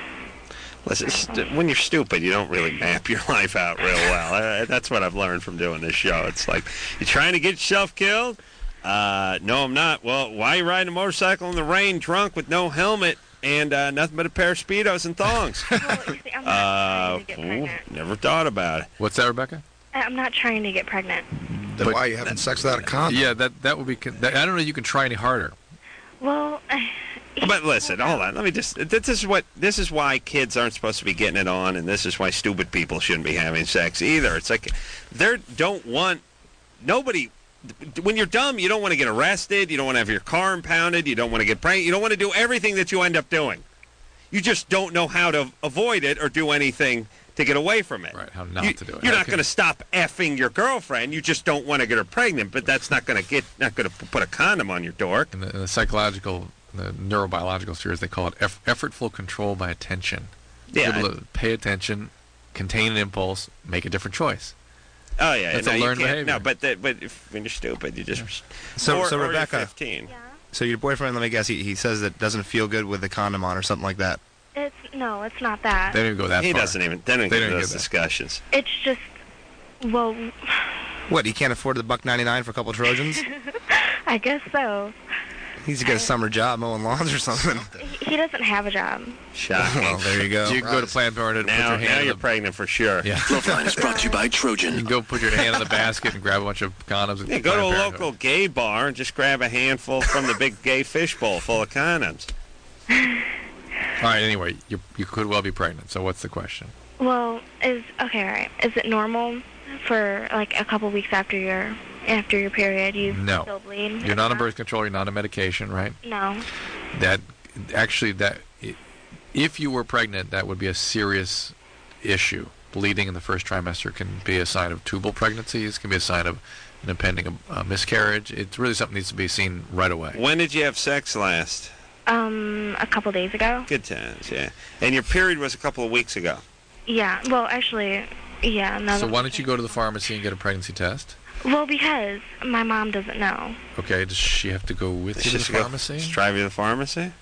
Listen, st- when you're stupid, you don't really map your life out real well. Uh, that's what I've learned from doing this show. It's like, you're trying to get yourself killed? Uh, no, I'm not. Well, why are you riding a motorcycle in the rain drunk with no helmet and uh, nothing but a pair of Speedos and thongs? Well, you see, I'm not uh, trying to get ooh, pregnant. never thought about it. What's that, Rebecca? I- I'm not trying to get pregnant. Then But- why are you having sex without a condom? Yeah, that that would be. con- That, I don't know. You can try any harder. Well, I, But listen, hold on. Let me just. This is what. This is why kids aren't supposed to be getting it on, and this is why stupid people shouldn't be having sex either. It's like they don't want nobody. When you're dumb, you don't want to get arrested. You don't want to have your car impounded. You don't want to get pregnant. You don't want to do everything that you end up doing. You just don't know how to avoid it or do anything to get away from it. Right, how not You- to do it. You're How not can- going to stop effing your girlfriend. You just don't want to get her pregnant. But that's not going to get. Not going to put a condom on your dork. In the, in the psychological, the neurobiological spheres, they call it eff- effortful control by attention. Yeah, Able to pay attention, contain an impulse, make a different choice. Oh yeah, That's no, a you learned can't- behavior. No, but that, but if, when you're stupid, you just So, or, so or you're Rebecca, fifteen. so your boyfriend, let me guess, he, he says it doesn't feel good with the condom on or something like that. it's no, it's not that. They don't even go that He far. doesn't even. They don't They get don't those get that. discussions. It's just. Well, What, he can't afford the buck ninety-nine for a couple Trojans? I guess so. He needs to get a summer job mowing lawns or something. He, he doesn't have a job. Shocking. Well, there you go. So you can go to Planned Parenthood and now, put your now hand you're in the, pregnant for sure. yeah. Loveline is brought to you by You Trojan. can go put your hand in the basket and grab a bunch of condoms. At Yeah, go to a Planned Parenthood. local gay bar and just grab a handful from the big gay fishbowl full of condoms. All right. Anyway, you you could well be pregnant. So what's the question? Well, is okay. All right. Is it normal for like a couple weeks after your after your period you No. still bleed? You're not on birth control. You're not on medication, right? No. That actually that if you were pregnant, that would be a serious issue. Bleeding in the first trimester can be a sign of tubal pregnancies. Can be a sign of an impending uh, miscarriage. It's really something that needs to be seen right away. When did you have sex last? Um, a couple days ago. Good times, yeah. And your period was a couple of weeks ago. Yeah. Well, actually, yeah. No. So why don't you go to the pharmacy and get a pregnancy test? Well, because my mom doesn't know. Okay, does she have to go with you to Just the go- pharmacy? Just drive you to the pharmacy?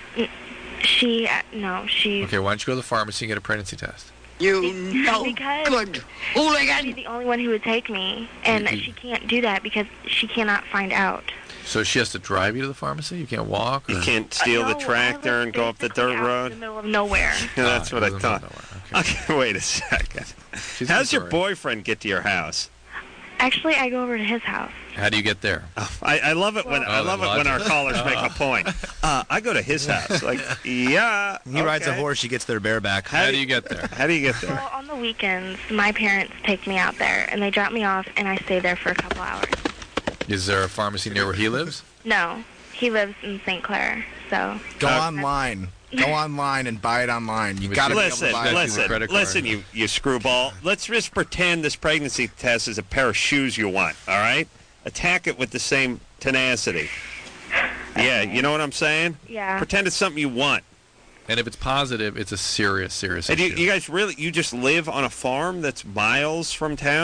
She uh, no. She. Okay, why don't you go to the pharmacy and get a pregnancy test? You no because good she's hooligan. the only one who would take me, and You- you- she can't do that because she cannot find out. So she has to drive you to the pharmacy? You can't walk? You or- can't steal Uh, the no, tractor I live and go up the basically dirt out in road? the middle of nowhere. Yeah, that's Ah, what I it doesn't thought. matter. Okay. Okay, wait a second. She's How's your sorry. boyfriend get to your house? Actually, I go over to his house. How do you get there? Oh, I, I love it when I Oh, love the it when our logic. callers make a point. Uh, I go to his house. Like, yeah. He rides a okay. horse, she gets there bareback. How do you get there? How do you get there? Well, on the weekends, my parents take me out there, and they drop me off, and I stay there for a couple hours. Is there a pharmacy near where he lives? No, he lives in Saint Clair, so. Go Uh, online. Go online and buy it online. You But got to you- be able Listen, to buy it. use a listen, credit card. listen, you, you screwball. Let's just pretend this pregnancy test is a pair of shoes you want, all right? Attack it with the same tenacity. Yeah, you know what I'm saying? Yeah. Pretend it's something you want. And if it's positive, it's a serious, serious And you, issue. you guys really, you just live on a farm that's miles from town?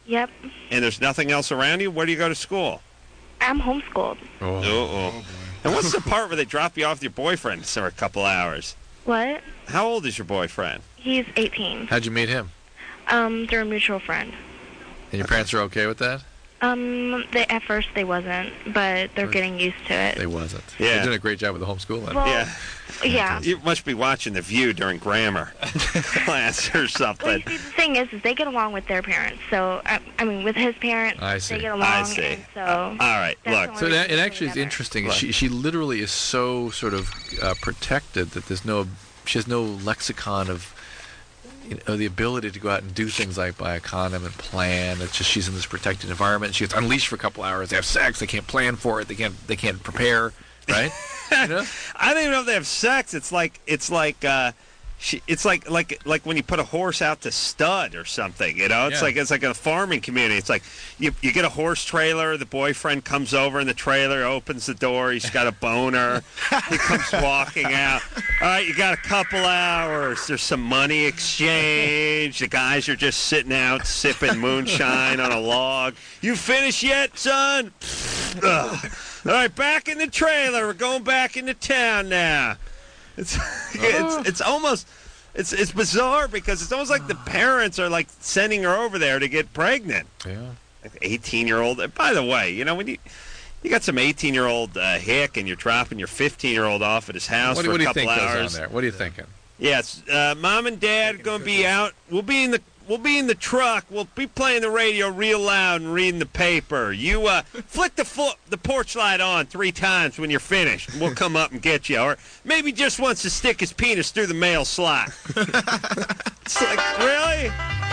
Yep. And there's nothing else around you? Where do you go to school? I'm homeschooled. Oh. oh. And what's the part where they drop you off with your boyfriend for a couple hours? What? How old is your boyfriend? He's eighteen. How'd you meet him? Um, through a mutual friend. And your parents are okay with that? Um, they, at first they wasn't, but they're getting used to it. They wasn't. Yeah. They're doing a great job with the homeschooling. Well, yeah. Yeah. You must be watching The View during grammar class or something. Well, you see, the thing is, is they get along with their parents. So, I, I mean, with his parents, I see. they get along. I see. And so, All right, that's look. the So only that, reason it they're actually is together. interesting. Look. She she literally is so sort of uh, protected that there's no she has no lexicon of you know the ability to go out and do things like buy a condom and plan. It's just she's in this protected environment. She gets unleashed for a couple hours. They have sex. They can't plan for it. They can't they can't prepare. Right? You know? I don't even know if they have sex. It's like it's like uh, she, it's like like like when you put a horse out to stud or something. You know, it's Yeah. like it's like a farming community. It's like you you get a horse trailer. The boyfriend comes over in the trailer, opens the door. He's got a boner. He comes walking out. All right, you got a couple hours. There's some money exchange. The guys are just sitting out sipping moonshine on a log. You finished yet, son? Ugh. All right, back in the trailer. We're going back into town now. It's it's it's almost it's it's bizarre because it's almost like the parents are like sending her over there to get pregnant. Yeah. Like eighteen-year-old. By the way, you know when you you got some eighteen-year-old uh, hick and you're dropping your fifteen-year-old off at his house What, do- for what a do you couple think hours. goes on there? What are you thinking? Yes, uh, mom and dad going to be out. We'll be in the we'll be in the truck. We'll be playing the radio real loud and reading the paper. You uh, flick the fo- the porch light on three times when you're finished. We'll come up and get you. Or maybe just wants to stick his penis through the mail slot. It's like, really?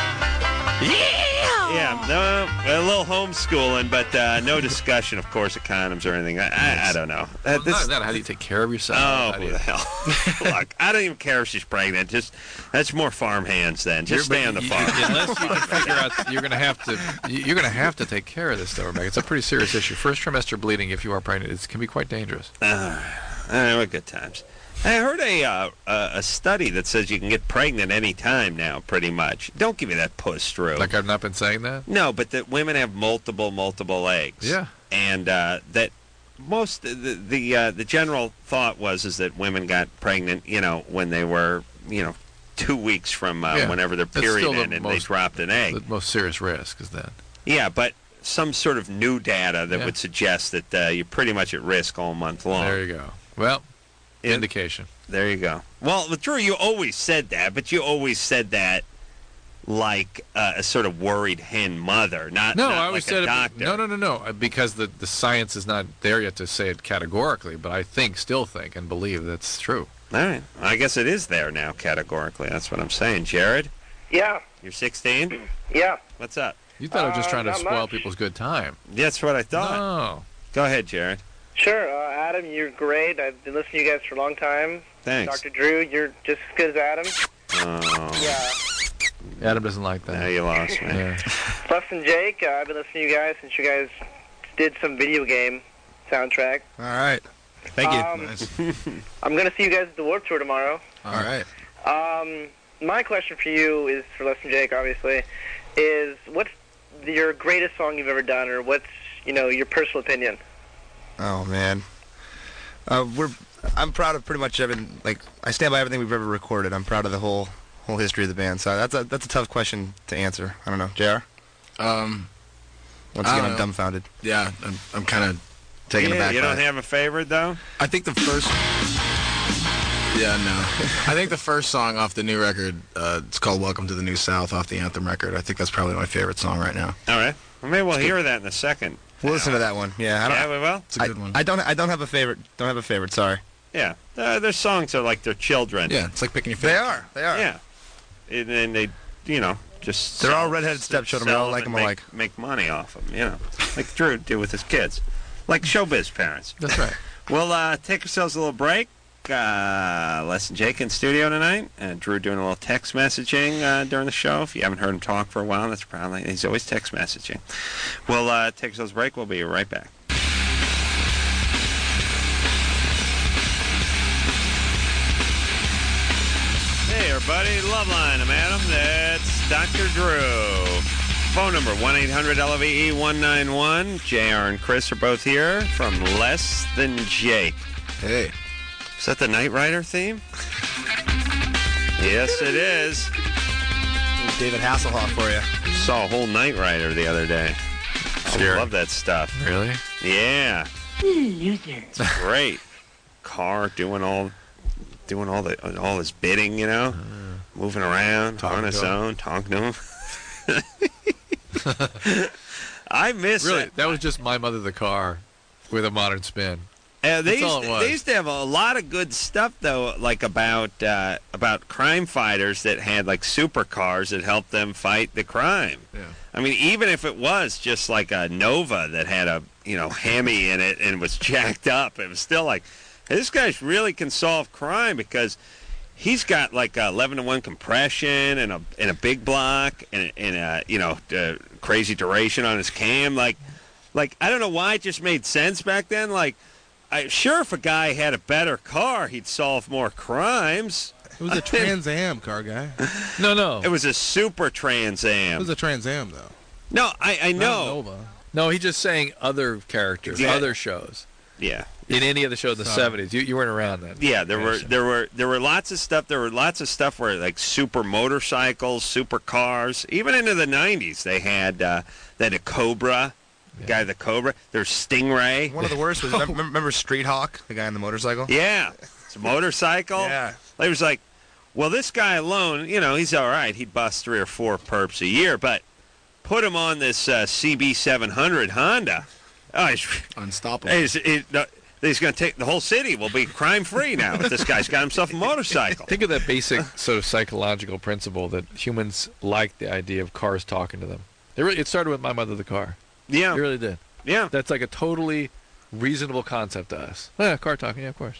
Yeah. Yeah, no, a little homeschooling, but uh, no discussion, of course, of condoms or anything. I, I, I don't know. Uh, Well, not only that, how do you take care of yourself? Oh, How do who you- the hell? Look, I don't even care if she's pregnant. Just that's more farm hands then. Just You're- stay on the you- farm. you- Unless you can figure out, you're going to have to. you- You're going to have to take care of this, though, Rebecca. It's a pretty serious issue. First trimester bleeding, if you are pregnant, it can be quite dangerous. Uh, uh, what good times. I heard a uh, a a study that says you can get pregnant any time now, pretty much. Don't give me that puss, Drew. Like I've not been saying that. No, but that women have multiple, multiple eggs. Yeah. And uh, that most the the uh, the general thought was is that women got pregnant, you know, when they were, you know, two weeks from uh, Yeah. whenever their That's period still the ended and they most- dropped an egg. The most serious risk is that. Yeah, but some sort of new data that Yeah. would suggest that uh, you're pretty much at risk all month long. There you go. Well, Yeah. indication. There you go. Well, Drew, you always said that, but you always said that like uh, a sort of worried hen mother, not, No, not I always like said a it. doctor. No, no, no, no. uh, Because the the science is not there yet to say it categorically, but I think, still think, and believe that's true. All right. I guess it is there now, categorically. That's what I'm saying. Jared, Yeah, you're sixteen? yeah. What's up? You thought I was just Uh, trying to not spoil much. people's good time. That's what I thought. No. Go ahead, Jared. Sure, uh, Adam, you're great. I've been listening to you guys for a long time. Thanks. Doctor Drew, you're just as good as Adam. Oh, Yeah. Adam doesn't like that. now you lost me. Yeah. Plus and Jake, uh, I've been listening to you guys since you guys did some video game soundtrack. All right. Thank you. Um, I'm going to see you guys at the Warped Tour tomorrow. All right. Um, my question for you is, for Les and Jake, obviously, is what's your greatest song you've ever done, or what's, you know, your personal opinion? Oh man. Uh, we're. I'm proud of pretty much everything. Like I stand by everything we've ever recorded. I'm proud of the whole whole history of the band. So that's a that's a tough question to answer. I don't know, J R. Um, Once I again, don't I'm know. dumbfounded. Yeah, I'm, I'm kind of taken Yeah, aback you by don't it. have a favorite, though? I think the first. Yeah, no. I think the first song off the new record, uh, it's called "Welcome to the New South" off the Anthem record. I think that's probably my favorite song right now. All right. Well, maybe we'll hear that in a second. We'll listen to that one. Yeah, I don't. Yeah, we will? It's a good I, one. I don't. I don't have a favorite. Don't have a favorite. Sorry. Yeah. Uh, their songs are like their children. Yeah, it's like picking your They favorite. are. They are. Yeah. And then they, you know, just They're all sell- redheaded stepchildren. We sell all like and them make, alike. Make money off them, you know, like Drew did with his kids, like showbiz parents. That's right. We'll uh, take ourselves a little break. Uh, Les and Jake in studio tonight. Uh, Drew doing a little text messaging uh, during the show. If you haven't heard him talk for a while, that's probably he's always text messaging. We'll uh, take ourselves a break. We'll be right back. Hey everybody, Loveline. I'm Adam. That's Doctor Drew. Phone number one eight hundred L V E one nine one. J R and Chris are both here from Less Than Jake. Hey. Is that the Knight Rider theme? Yes, it is. David Hasselhoff for you. Saw a whole Knight Rider the other day. Scary. I love that stuff. Really? Yeah. Loser. It's great. Car doing all doing all the all his bidding, you know? Moving around Talking on his to him. own, talking to him. I miss Really, it. that was just My Mother the Car with a modern spin. Uh, they, That's all used, it was. they used to have a lot of good stuff, though, like about uh, about crime fighters that had like supercars that helped them fight the crime. Yeah. I mean, even if it was just like a Nova that had a you know Hemi in it and was jacked up, it was still like, hey, this guy really can solve crime because he's got like a eleven to one compression and a and a big block and, and a you know uh, crazy duration on his cam. Like, like I don't know why it just made sense back then. Like. I, sure, if a guy had a better car, he'd solve more crimes. It was a Trans Am car, guy. No, no. It was a Super Trans Am. It was a Trans Am, though. No, I, I Not a know. Nova. No, he's just saying other characters, Yeah. other shows. Yeah. In any other show in the Sorry. seventies. You, you weren't around then. Yeah, there were Gotcha. there were there were lots of stuff. There were lots of stuff where like super motorcycles, super cars. Even into the nineties, they had uh, they had a Cobra. The guy, the Cobra. There's Stingray. One of the worst was, remember, remember Street Hawk, the guy on the motorcycle? Yeah, it's a motorcycle. Yeah. It was like, well, this guy alone, you know, he's all right. He'd bust three or four perps a year, but put him on this uh, C B seven hundred Honda. Oh, he's Unstoppable. he's, he's, he's going to take the whole city. Will be crime free now. If this guy's got himself a motorcycle. Think of that basic sort of psychological principle that humans like the idea of cars talking to them. It, really, it started with My Mother the Car. Yeah, It really did. yeah, That's like a totally reasonable concept to us. Yeah, car talking, yeah, of course.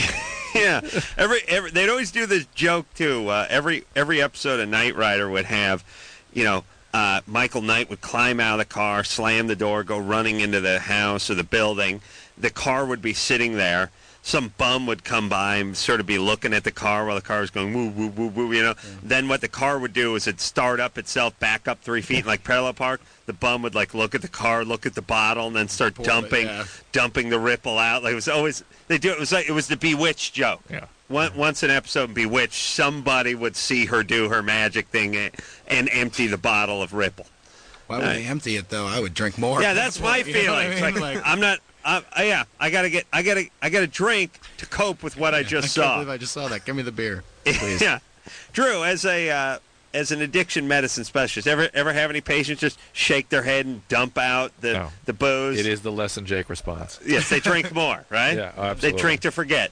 yeah. Every, every they'd always do this joke too. Uh, every every episode of Knight Rider would have, you know. Uh, Michael Knight would climb out of the car, slam the door, go running into the house or the building. The car would be sitting there. Some bum would come by and sort of be looking at the car while the car was going woo, woo, woo, woo, you know. Then what the car would do is it'd start up itself, back up three feet, like parallel park. The bum would, like, look at the car, look at the bottle, and then start Pour it, dumping yeah. dumping the Ripple out. Like, it was always, they do it was like, it was the Bewitched joke. Yeah. One, once an episode in Bewitched, somebody would see her do her magic thing and, and empty the bottle of Ripple. Why would Uh, they empty it though? I would drink more. Yeah, that's my You know what I feeling. mean? Like, Like- I'm not. I, I, yeah, I gotta get. I gotta. I gotta drink to cope with what I just I can't saw. believe I just saw that. Give me the beer, please. Yeah, Drew, as a uh, as an addiction medicine specialist, ever ever have any patients just shake their head and dump out the No. the booze? It is the less than Jake response. Yes, they drink more, right? Yeah, oh, They absolutely. drink to forget.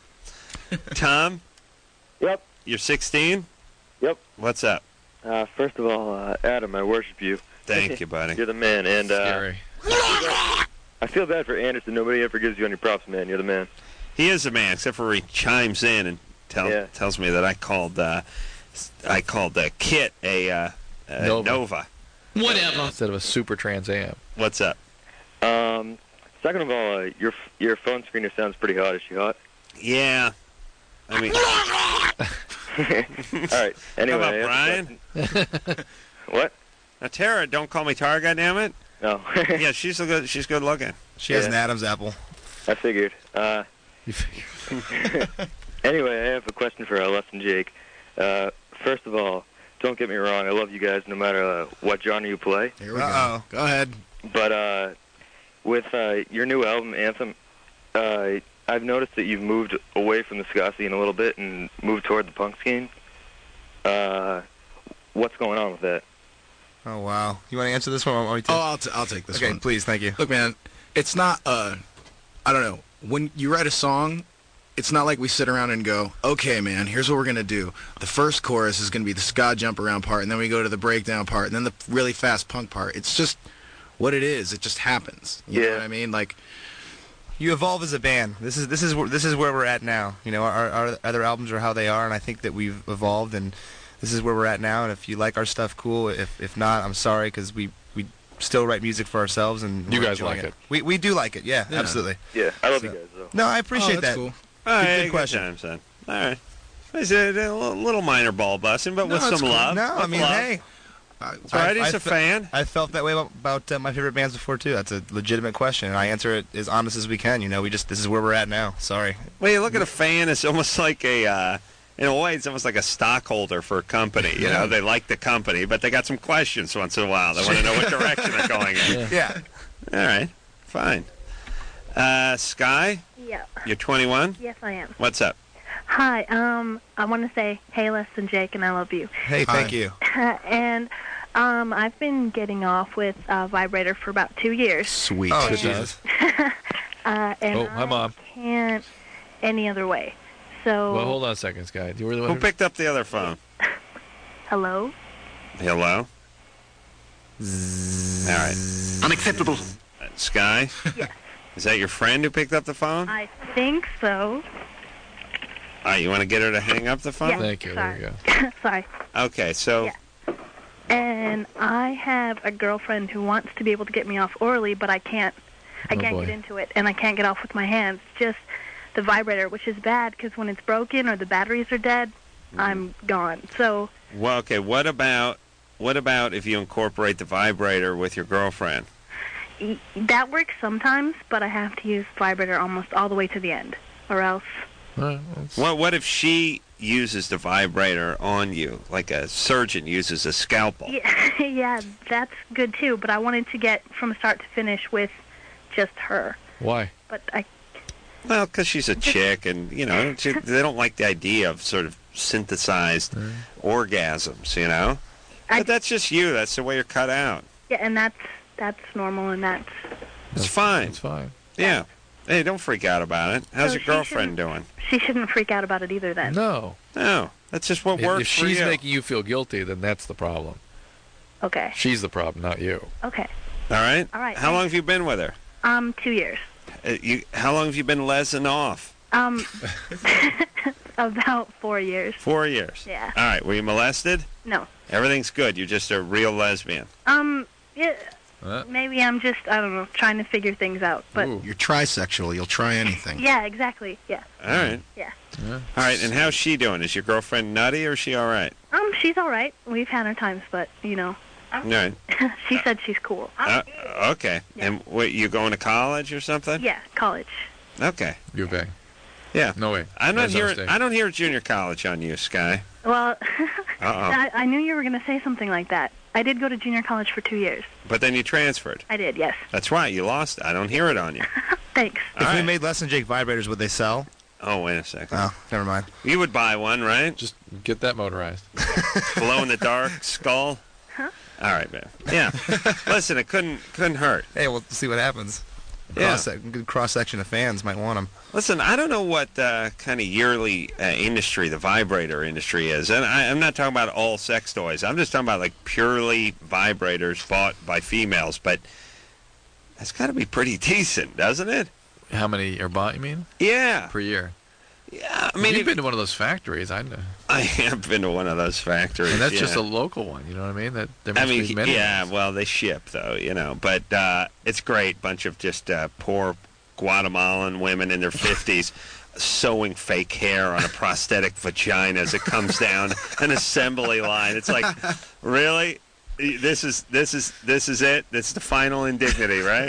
Tom, Yep. you're sixteen. Yep. What's up? Uh, first of all, uh, Adam, I worship you. Thank you, buddy. You're the man, and uh, Scary. I feel bad for Anderson. Nobody ever gives you any props, man. You're the man. He is a man, except for he chimes in and tell, Yeah. tells me that I called uh, I called uh, Kit a uh, uh, Nova. Nova. Whatever. Instead of a Super Trans Am. What's up? Um, second of all, uh, your your phone screener sounds pretty hot. Is she hot? Yeah. I mean, All right. Anyway, how about I Brian? have a question. What? Now, Tara, don't call me Tara, goddammit. No. Yeah, she's a good. She's good looking. She has Yeah. an Adam's apple. I figured. Uh, You figure. anyway, I have a question for uh, Les and Jake. Uh, first of all, don't get me wrong. I love you guys no matter uh, what genre you play. Here we Uh-oh. go. Go ahead. But uh, with uh, your new album, Anthem, uh, I've noticed that you've moved away from the ska scene a little bit and moved toward the punk scene. Uh, what's going on with that? Oh, wow. You want to answer this one? Or want me to? Oh, I'll, t- I'll take this okay, one. please. Thank you. Look, man, it's not, uh, I don't know. When you write a song, it's not like we sit around and go, okay, man, here's what we're going to do. The first chorus is going to be the ska jump around part, and then we go to the breakdown part, and then the really fast punk part. It's just what it is. It just happens. You know Yeah. what I mean? Like, You evolve as a band. This is this is where this is where we're at now. You know, our, our other albums are how they are, and I think that we've evolved, and this is where we're at now. And if you like our stuff, cool. If if not, I'm sorry, because we we still write music for ourselves, and You we're guys enjoying like it. We we do like it. Yeah, Yeah. absolutely. Yeah, I love So- you guys, though. No, I appreciate oh, that. that's cool. All right, good good question. time, son. All right. It's a, a little minor ball busting, but No, with it's some cool. love. No, I With mean, love. hey, That's right, he's a fe- fan. I felt that way about, about uh, my favorite bands before too. That's a legitimate question, and I answer it as honest as we can. You know, we just this is where we're at now. Sorry. Well, you look at a fan, it's almost like a, uh, in a way, it's almost like a stockholder for a company. You know, they like the company, but they got some questions once in a while. They want to know what direction they're going in. Yeah. All right, fine. Uh, Sky, Yeah. you're twenty-one? Yes, I am. What's up? Hi. Um, I want to say, hey, Les and Jake, and I love you. Hey, thank you. and um, I've been getting off with a vibrator for about two years. Sweet. Oh, And- Jesus. uh, and Oh, hi, Mom. I can't any other way. So. Well, hold on a second, Sky. You were the one Who picked up the other phone? Hello. Hello? All right. Unacceptable. Uh, Sky? Yes. Is that your friend who picked up the phone? I think so. All right, you want to get her to hang up the phone? Yeah, Thank you. sorry. There you go. Sorry. Okay, so Yeah. And I have a girlfriend who wants to be able to get me off orally, but I can't. I Oh, can't boy. get into it, and I can't get off with my hands. Just the vibrator, which is bad because when it's broken or the batteries are dead, I'm gone. So well, okay. What about what about if you incorporate the vibrator with your girlfriend? y- that works sometimes, but I have to use vibrator almost all the way to the end, or else. Well, that's- What what if she uses the vibrator on you, like a surgeon uses a scalpel? Yeah, yeah, that's good too. But I wanted to get from start to finish with just her. Why? But I Well, because she's a chick, and you know she, they don't like the idea of sort of synthesized orgasms. You know, I- but that's just you. That's the way you're cut out. yeah, and that's that's normal, and that's. It's fine. It's fine. Yeah. Hey, don't freak out about it. How's So your she girlfriend doing? She shouldn't freak out about it either. Then. No. No, that's just what If, works if for she's you. making you feel guilty, then that's the problem. Okay. She's the problem, not you. Okay. All right. All right, How long have you been with her? Um, two years. Uh, you, how long have you been lesing off? Um, about four years. Four years. Yeah. All right. Were you molested? No. Everything's good. You're just a real lesbian. Um, yeah, Uh, maybe I'm just I don't know trying to figure things out. But You're trisexual. You'll try anything. yeah, exactly. Yeah. All right. Yeah. All right. And how's she doing? Is your girlfriend nutty or is she all right? Um, she's all right. We've had her times, but you know, All right. she said she's cool. Uh, okay. And what, you going to college or something? Yeah, college. Okay. U of A. Yeah. No way. I'm not Arizona hearing. State. I don't hear junior college on you, Sky. Well, Uh-oh. I, I knew you were going to say something like that. I did go to junior college for two years. But then you transferred. I did, yes. That's right. You lost. I don't hear it on you. Thanks. If we made Les and Jake vibrators, would they sell? Oh, wait a second. Oh, never mind. You would buy one, right? Just get that motorized. Glow in the dark skull. Huh? All right, man. Yeah. Listen, it couldn't couldn't hurt. Hey, we'll see what happens. Yeah. Cross good cross section of fans might want them. Listen, I don't know what uh, kind of yearly uh, industry the vibrator industry is, and I, I'm not talking about all sex toys. I'm just talking about like purely vibrators bought by females. But that's got to be pretty decent, doesn't it? How many are bought, you mean? Yeah. Per year? Yeah, I mean, You've if- been to one of those factories, I know. I have been to one of those factories. And that's yeah. just a local one, you know what I mean? That there must I mean, be many. yeah, ones. well, they ship, though, you know. But uh, it's great. Bunch of just uh, poor Guatemalan women in their fifties sewing fake hair on a prosthetic vagina as it comes down an assembly line. It's like, really? This is this is this is it? This is the final indignity, right?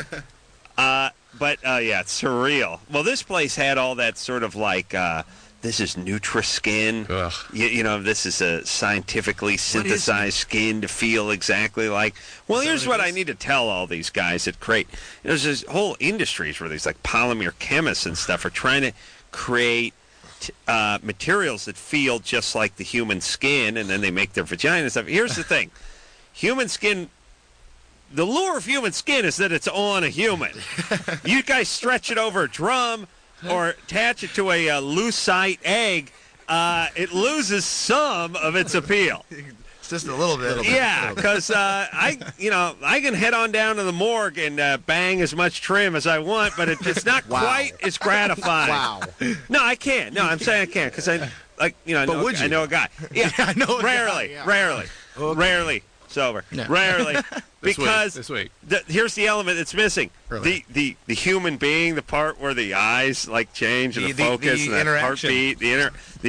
Uh, but uh, yeah, it's surreal. Well, this place had all that sort of like uh, this is Nutri-Skin. You, you know, this is a scientifically synthesized skin to feel exactly like. Well, here's what I need to tell all these guys that create. There's this whole industries where these like polymer chemists and stuff are trying to create t- uh, materials that feel just like the human skin, and then they make their vagina and stuff. Here's the thing: human skin. The lure of human skin is that it's on a human. You guys stretch it over a drum or attach it to a uh, lucite egg, uh, it loses some of its appeal. It's just a little bit. Yeah, because uh, I, you know, I can head on down to the morgue and uh, bang as much trim as I want, but it, it's not Wow. quite as gratifying. Wow. No, I can't. No, I'm saying I can't because I, like, you know, I But know, would I you? know a guy. Yeah, I know a guy, rarely, yeah. rarely, rarely sober, Yeah. rarely, This week, because this week. The, here's the element that's missing: Really? the, the the human being, the part where the eyes like change and The- the, the- focus the and the interaction. heartbeat, the inner the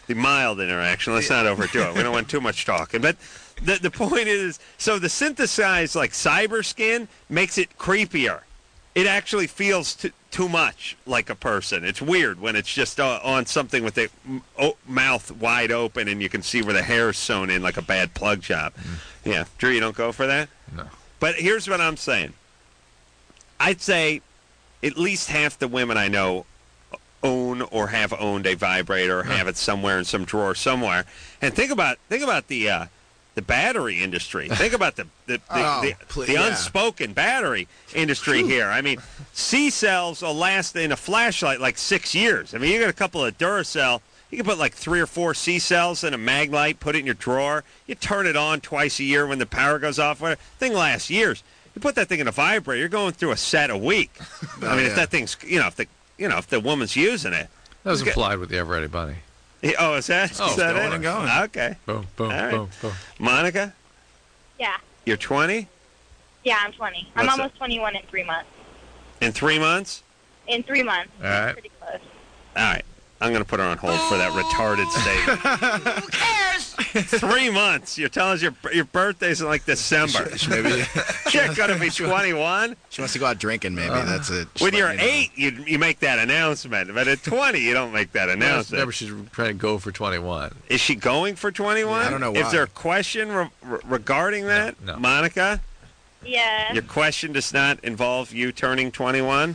the mild interaction. Let's not overdo it. We don't want too much talking. But the the point is, so the synthesized like cyber skin makes it creepier. It actually feels t- too much like a person. It's weird when it's just uh, on something with the m- o- mouth wide open and you can see where the hair's sewn in like a bad plug job. Mm. Yeah, Drew, you don't go for that? No. But here's what I'm saying. I'd say at least half the women I know own or have owned a vibrator or have it somewhere in some drawer somewhere. And think about think about the uh, the battery industry. Think about the the, the, Oh, the, please, the yeah. unspoken battery industry here. I mean, C cells will last in a flashlight like six years. I mean, you got a couple of Duracell. You can put like three or four C cells in a mag light, put it in your drawer. You turn it on twice a year when the power goes off. Whatever. Thing lasts years. You put that thing in a vibrator, you're going through a set a week. Oh, I mean, yeah. if that thing's, you know, if the you know if the woman's using it. That was Okay. implied with the Ever Ready Bunny. Oh, is that? Oh, is that going it? and going. Okay. Boom, boom, All right. boom, boom. Monica, Yeah. you're twenty Yeah, I'm twenty. I'm What's almost twenty-one in three months. in three months. In three months. All right. Pretty close. All right. I'm going to put her on hold for that retarded statement. Who cares? Three months. You're telling us your your birthday's in like December. Maybe You're going to be twenty-one. she wants to go out drinking. Maybe that's it. Just When let you're you know. eight, you you make that announcement. But at twenty, you don't make that announcement. Remember, she's trying to go for twenty-one. Is she going for twenty-one? I don't know Is why. there a question re- re- regarding that? No, no. Monica, Yeah. your question does not involve you turning twenty-one?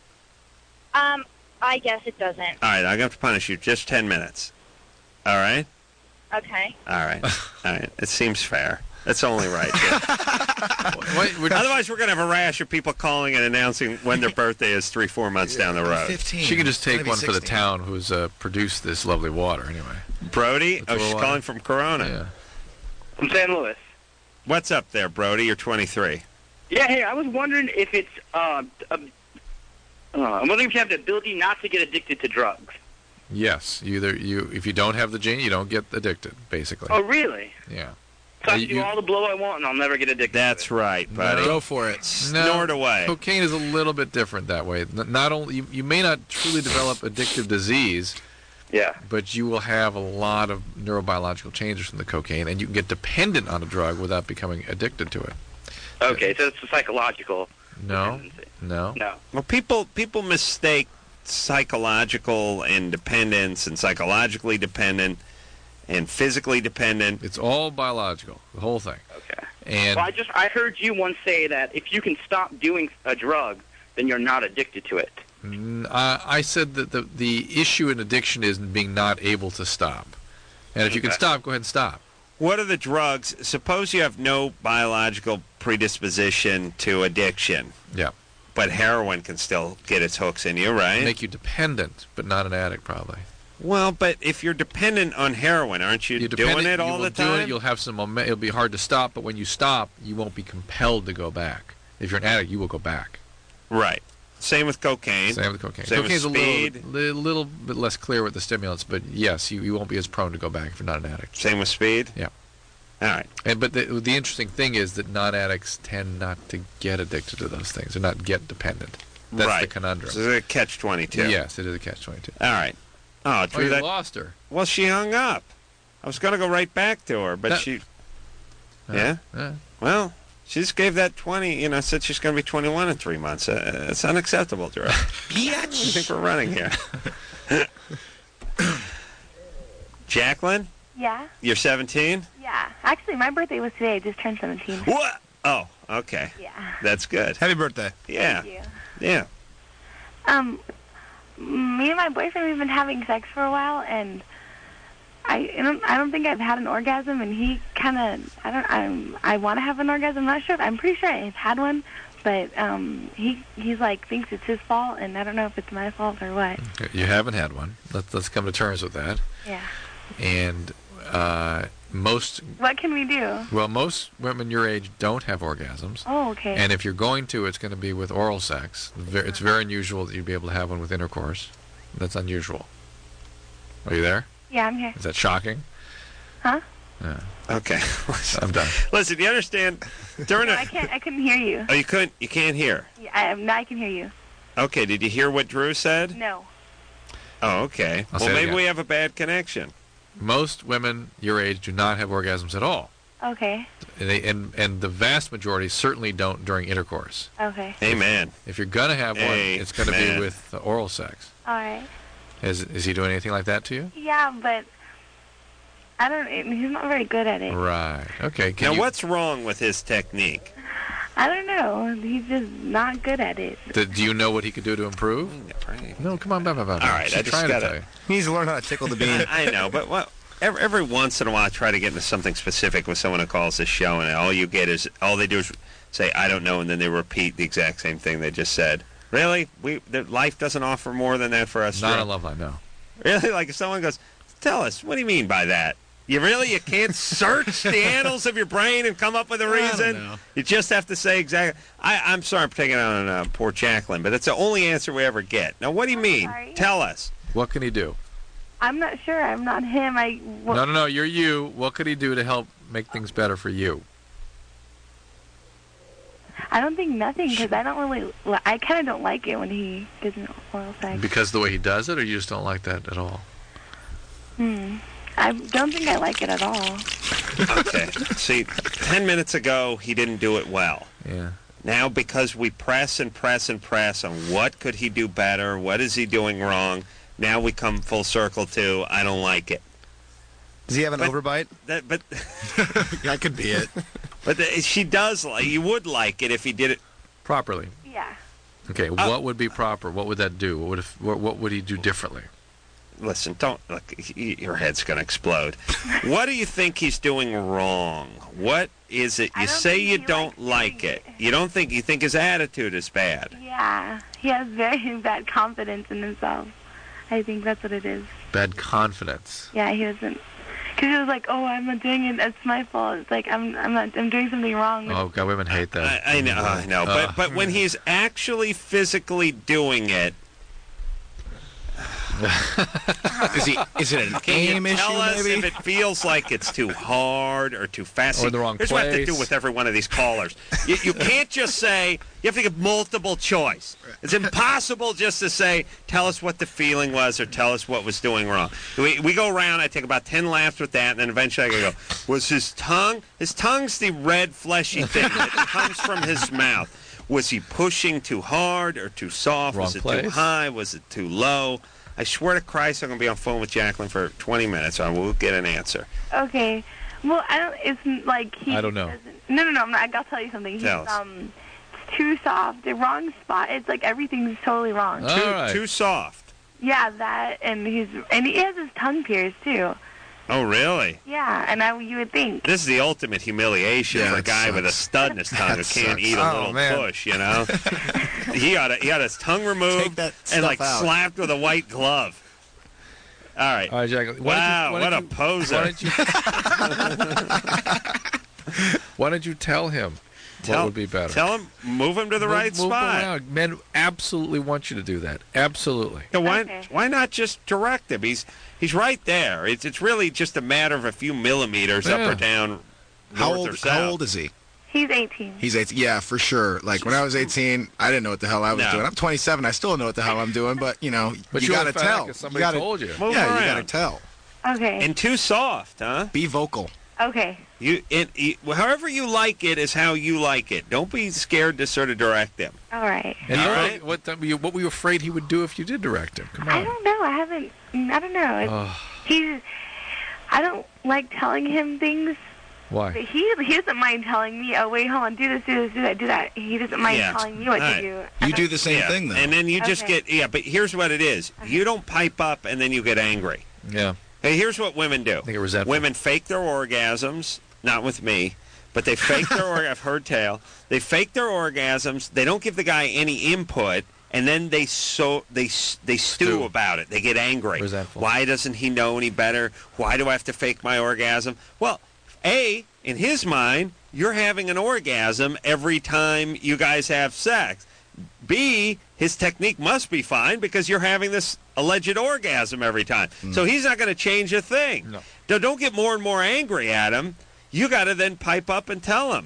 Um, I guess it doesn't. All right, I'm going to have to punish you just ten minutes. All right? Okay. All right. All right. It seems fair. That's only right. Wait, we're- Otherwise, we're going to have a rash of people calling and announcing when their birthday is three, four months down the road. fifteen. She can just It's take gonna be one for the sixteen. town who's uh, produced this lovely water, anyway. Brody? That's Oh, a she's little calling water. from Corona. Yeah. From San Louis. What's up there, Brody? You're twenty-three. Yeah, hey, I was wondering if it's, uh, um, uh, I'm wondering if you have the ability not to get addicted to drugs. Yes. You either you if you don't have the gene, you don't get addicted, basically. Oh, really? Yeah. So I Uh, can do you- all the blow I want and I'll never get addicted. That's right, buddy. Go for it. No, Snort away. Cocaine is a little bit different that way. N- Not only you, you may not truly develop addictive disease, Yeah. but you will have a lot of neurobiological changes from the cocaine, and you can get dependent on a drug without becoming addicted to it. Okay, so it's a psychological. No, no. No. Well, people people mistake psychological independence and psychologically dependent and physically dependent. It's all biological, the whole thing. Okay. And Well, I just I heard you once say that if you can stop doing a drug, then you're not addicted to it. Mm, I I said that the the issue in addiction is being not able to stop. And if you can Okay. stop, go ahead and stop. What are the drugs? Suppose you have no biological predisposition to addiction. Yeah. But heroin can still get its hooks in you, right? Make you dependent, but not an addict, probably. Well, but if you're dependent on heroin, aren't you You're doing dependent- it you all will the do time? it, you'll have some moment. It'll be hard to stop, but when you stop, you won't be compelled to go back. If you're an addict, you will go back. Right. Same with cocaine. Same with cocaine. Same Cocaine's with a speed. little, li- little bit less clear with the stimulants, but yes, you, you won't be as prone to go back if you're not an addict. Same with speed? Yeah. All right. And but the the interesting thing is that non-addicts tend not to get addicted to those things, or not get dependent. That's right. the conundrum. So it's a catch twenty-two. Yes, it is a catch twenty-two. All right. Oh, Oh, Drew, you that lost her. Well, she hung up. I was going to go right back to her, but That- she. Uh, yeah. uh. Well, she just gave that twenty. You know, said she's going to be twenty-one in three months. Uh, it's unacceptable, Drew. I think we're running here. Jacqueline, Yeah? you're seventeen. Yeah. Actually, my birthday was today. I just turned seventeen. What? Oh, okay. Yeah. That's good. Happy birthday. Yeah. Thank you. Yeah. Um, me and my boyfriend, we've been having sex for a while, and I, I don't, I don't think I've had an orgasm, and he kind of, I don't, I'm, I want to have an orgasm. I'm not sure. I'm pretty sure I've had one, but um, he, he's like thinks it's his fault, and I don't know if it's my fault or what. You haven't had one. Let's let's come to terms with that. Yeah. And uh, most What can we do? well, most women your age don't have orgasms. Oh, okay. And if you're going to, it's going to be with oral sex. Ve- It's very unusual that you'd be able to have one with intercourse. That's unusual. Are you there? Yeah, I'm here. Is that shocking? Huh? Yeah. Okay. I'm done. Listen, you understand? During No, a, I can't. I couldn't hear you. oh, you couldn't. You can't hear. Yeah, I, now I can hear you. Okay. Did you hear what Drew said? No. Oh, okay. I'll well, say it maybe again. we have a bad connection. Most women your age do not have orgasms at all. Okay. And, they, and and the vast majority certainly don't during intercourse. Okay. Amen. If you're gonna have one, it's gonna Amen. be with uh, oral sex. All right. Is is he doing anything like that to you? Yeah, but I don't. He's not very good at it. Right. Okay. Can Now, you, what's wrong with his technique? I don't know. He's just not good at it. do, do you know what he could do to improve? No, come on, blah, blah, blah. All right, She's I just trying gotta- to tell you. He needs to learn how to tickle the bean. I, I know, but what? Every, every once in a while, I try to get into something specific with someone who calls the show, and all you get is all they do is say, "I don't know," and then they repeat the exact same thing they just said. Really? We the, life doesn't offer more than that for us. Not Drew? a love line, no. Really? Like if someone goes, "Tell us, what do you mean by that?" You really? You can't search the annals of your brain and come up with a I don't reason? know. You just have to say exactly. I, I'm sorry I'm taking on uh, poor Jacqueline, but that's the only answer we ever get. Now, what do you mean? sorry. Tell us. What can he do? I'm not sure. I'm not him. I. Well, No, no, no. You're you. What could he do to help make things better for you? I don't think nothing because I don't really. li- I kind of don't like it when he gives me oral sex. Because of the way he does it, or you just don't like that at all? Hmm. I don't think I like it at all. Okay. See, ten minutes ago, he didn't do it well. Yeah. Now, because we press and press and press on what could he do better, what is he doing wrong, now we come full circle to, I don't like it. Does he have an But- overbite? That, but That could be it. but the, she does like, you would like it if he did it. Properly. Yeah. Okay. Uh, what would be proper? What would that do? What would if, what, what would he do differently? Listen, don't, look, he, your head's going to explode. What do you think he's doing wrong? What is it? I You don't say think you he don't like it. You don't think, you think his attitude is bad. Yeah. He has very bad confidence in himself. I think that's what it is. Bad confidence. Yeah, he doesn't. Because he was like, "Oh, I'm not doing it. That's my fault." It's like I'm, I'm not. I'm doing something wrong. Oh God, women hate that. I, I know, I know. Uh, But but when he's actually physically doing it, Is he? Is it an can aim you tell issue? us Maybe. if it feels like it's too hard or too fast? Or in the wrong Here's what I have to place. do with every one of these callers. You, you can't just say. You have to give multiple choice. It's impossible just to say, "Tell us what the feeling was," or "Tell us what was doing wrong." We we go around. I take about ten laughs with that, and then eventually I go, "Was his tongue? His tongue's the red fleshy thing that comes from his mouth. Was he pushing too hard or too soft? Wrong was it place. too high? Was it too low?" I swear to Christ, I'm going to be on phone with Jacqueline for twenty minutes, and we'll get an answer. Okay. Well, I don't. It's like he. I don't know. doesn't- No, no, no. I'm not, I'll tell you something. He's Tell us. um, it's too soft. The wrong spot. It's like everything's totally wrong. All Too, right. too soft. Yeah, that, and he's and he has his tongue pierced too. Oh, really? Yeah, and I you would think. This is the ultimate humiliation Yeah, for a that guy with a sucks. stud in his tongue who That can't sucks. eat a Oh, little man. push, you know? he ought to, he ought his tongue removed Take that and stuff like out. slapped with a white glove. All right. All right, Jacqueline. Why Wow, don't you, why what a don't you, poser. Why don't you, why don't you tell him Tell- what would be better? Tell him, move him to the Move- right move spot. around. Men absolutely want you to do that. Absolutely. Yeah, why, Okay. why not just direct him? He's he's right there. It's it's really just a matter of a few millimeters up Yeah. or down, How north old? or south. How old is he? He's eighteen. He's eighteen. Yeah, for sure. Like when I was eighteen, I didn't know what the hell I was No. doing. I'm twenty-seven. I still don't know what the hell I'm doing. But you know, But you you're gotta the fact tell. that somebody you gotta, told you. Move yeah, around. you gotta tell. Okay. And too soft, huh? Be vocal. okay. You, it, it, however you like it is how you like it. Don't be scared to sort of direct him. All right. And All you know right. what, what, what were you afraid he would do if you did direct him? Come I on. don't know. I haven't. I don't know. It's, Oh, He's. I don't like telling him things. why? But he he doesn't mind telling me. Oh wait, hold on. Do this. Do this. Do that. Do that. He doesn't mind Yeah. telling me what All to right. do. I You don't- do the same yeah. thing though. And then you just Okay. get, yeah, but here's what it is. You don't pipe up and then you get angry. Yeah. Hey, here's what women do. They get resentful. Women fake their orgasms, not with me, but they fake their orgasms. I've heard tale. They fake their orgasms. They don't give the guy any input, and then they so they they stew, Stew. about it. They get angry. Resentful. Why doesn't he know any better? Why do I have to fake my orgasm? Well, A, in his mind, you're having an orgasm every time you guys have sex. B, his technique must be fine because you're having this alleged orgasm every time. So he's not going to change a thing. No. Now, don't get more and more angry at him. You got to then pipe up and tell him.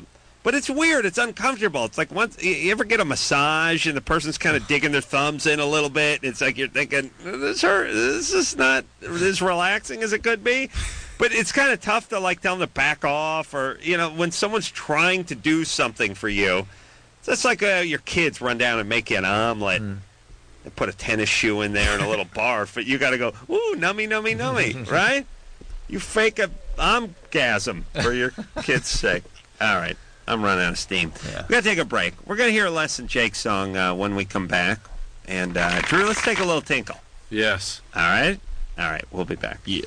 But it's weird. It's uncomfortable. It's like once you you ever get a massage and the person's kind of digging their thumbs in a little bit. It's like you're thinking, this hurt. This is not as relaxing as it could be. But it's kind of tough to like tell them to back off, or you know, when someone's trying to do something for you. It's just like uh, your kids run down and make you an omelet. Mm. And put a tennis shoe in there and a little barf, but you got to go, ooh, nummy, nummy, nummy, right? You fake a omgasm for your kid's sake. All right. I'm running out of steam. Yeah. We're going to take a break. We're going to hear a Les and Jake song uh, when we come back. And, uh, Drew, let's take a little tinkle. Yes. All right? All right. We'll be back. Yeah.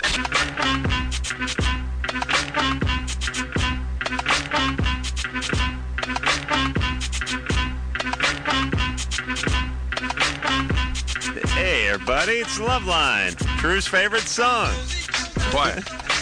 Hey, everybody. It's Loveline. Drew's favorite song. What?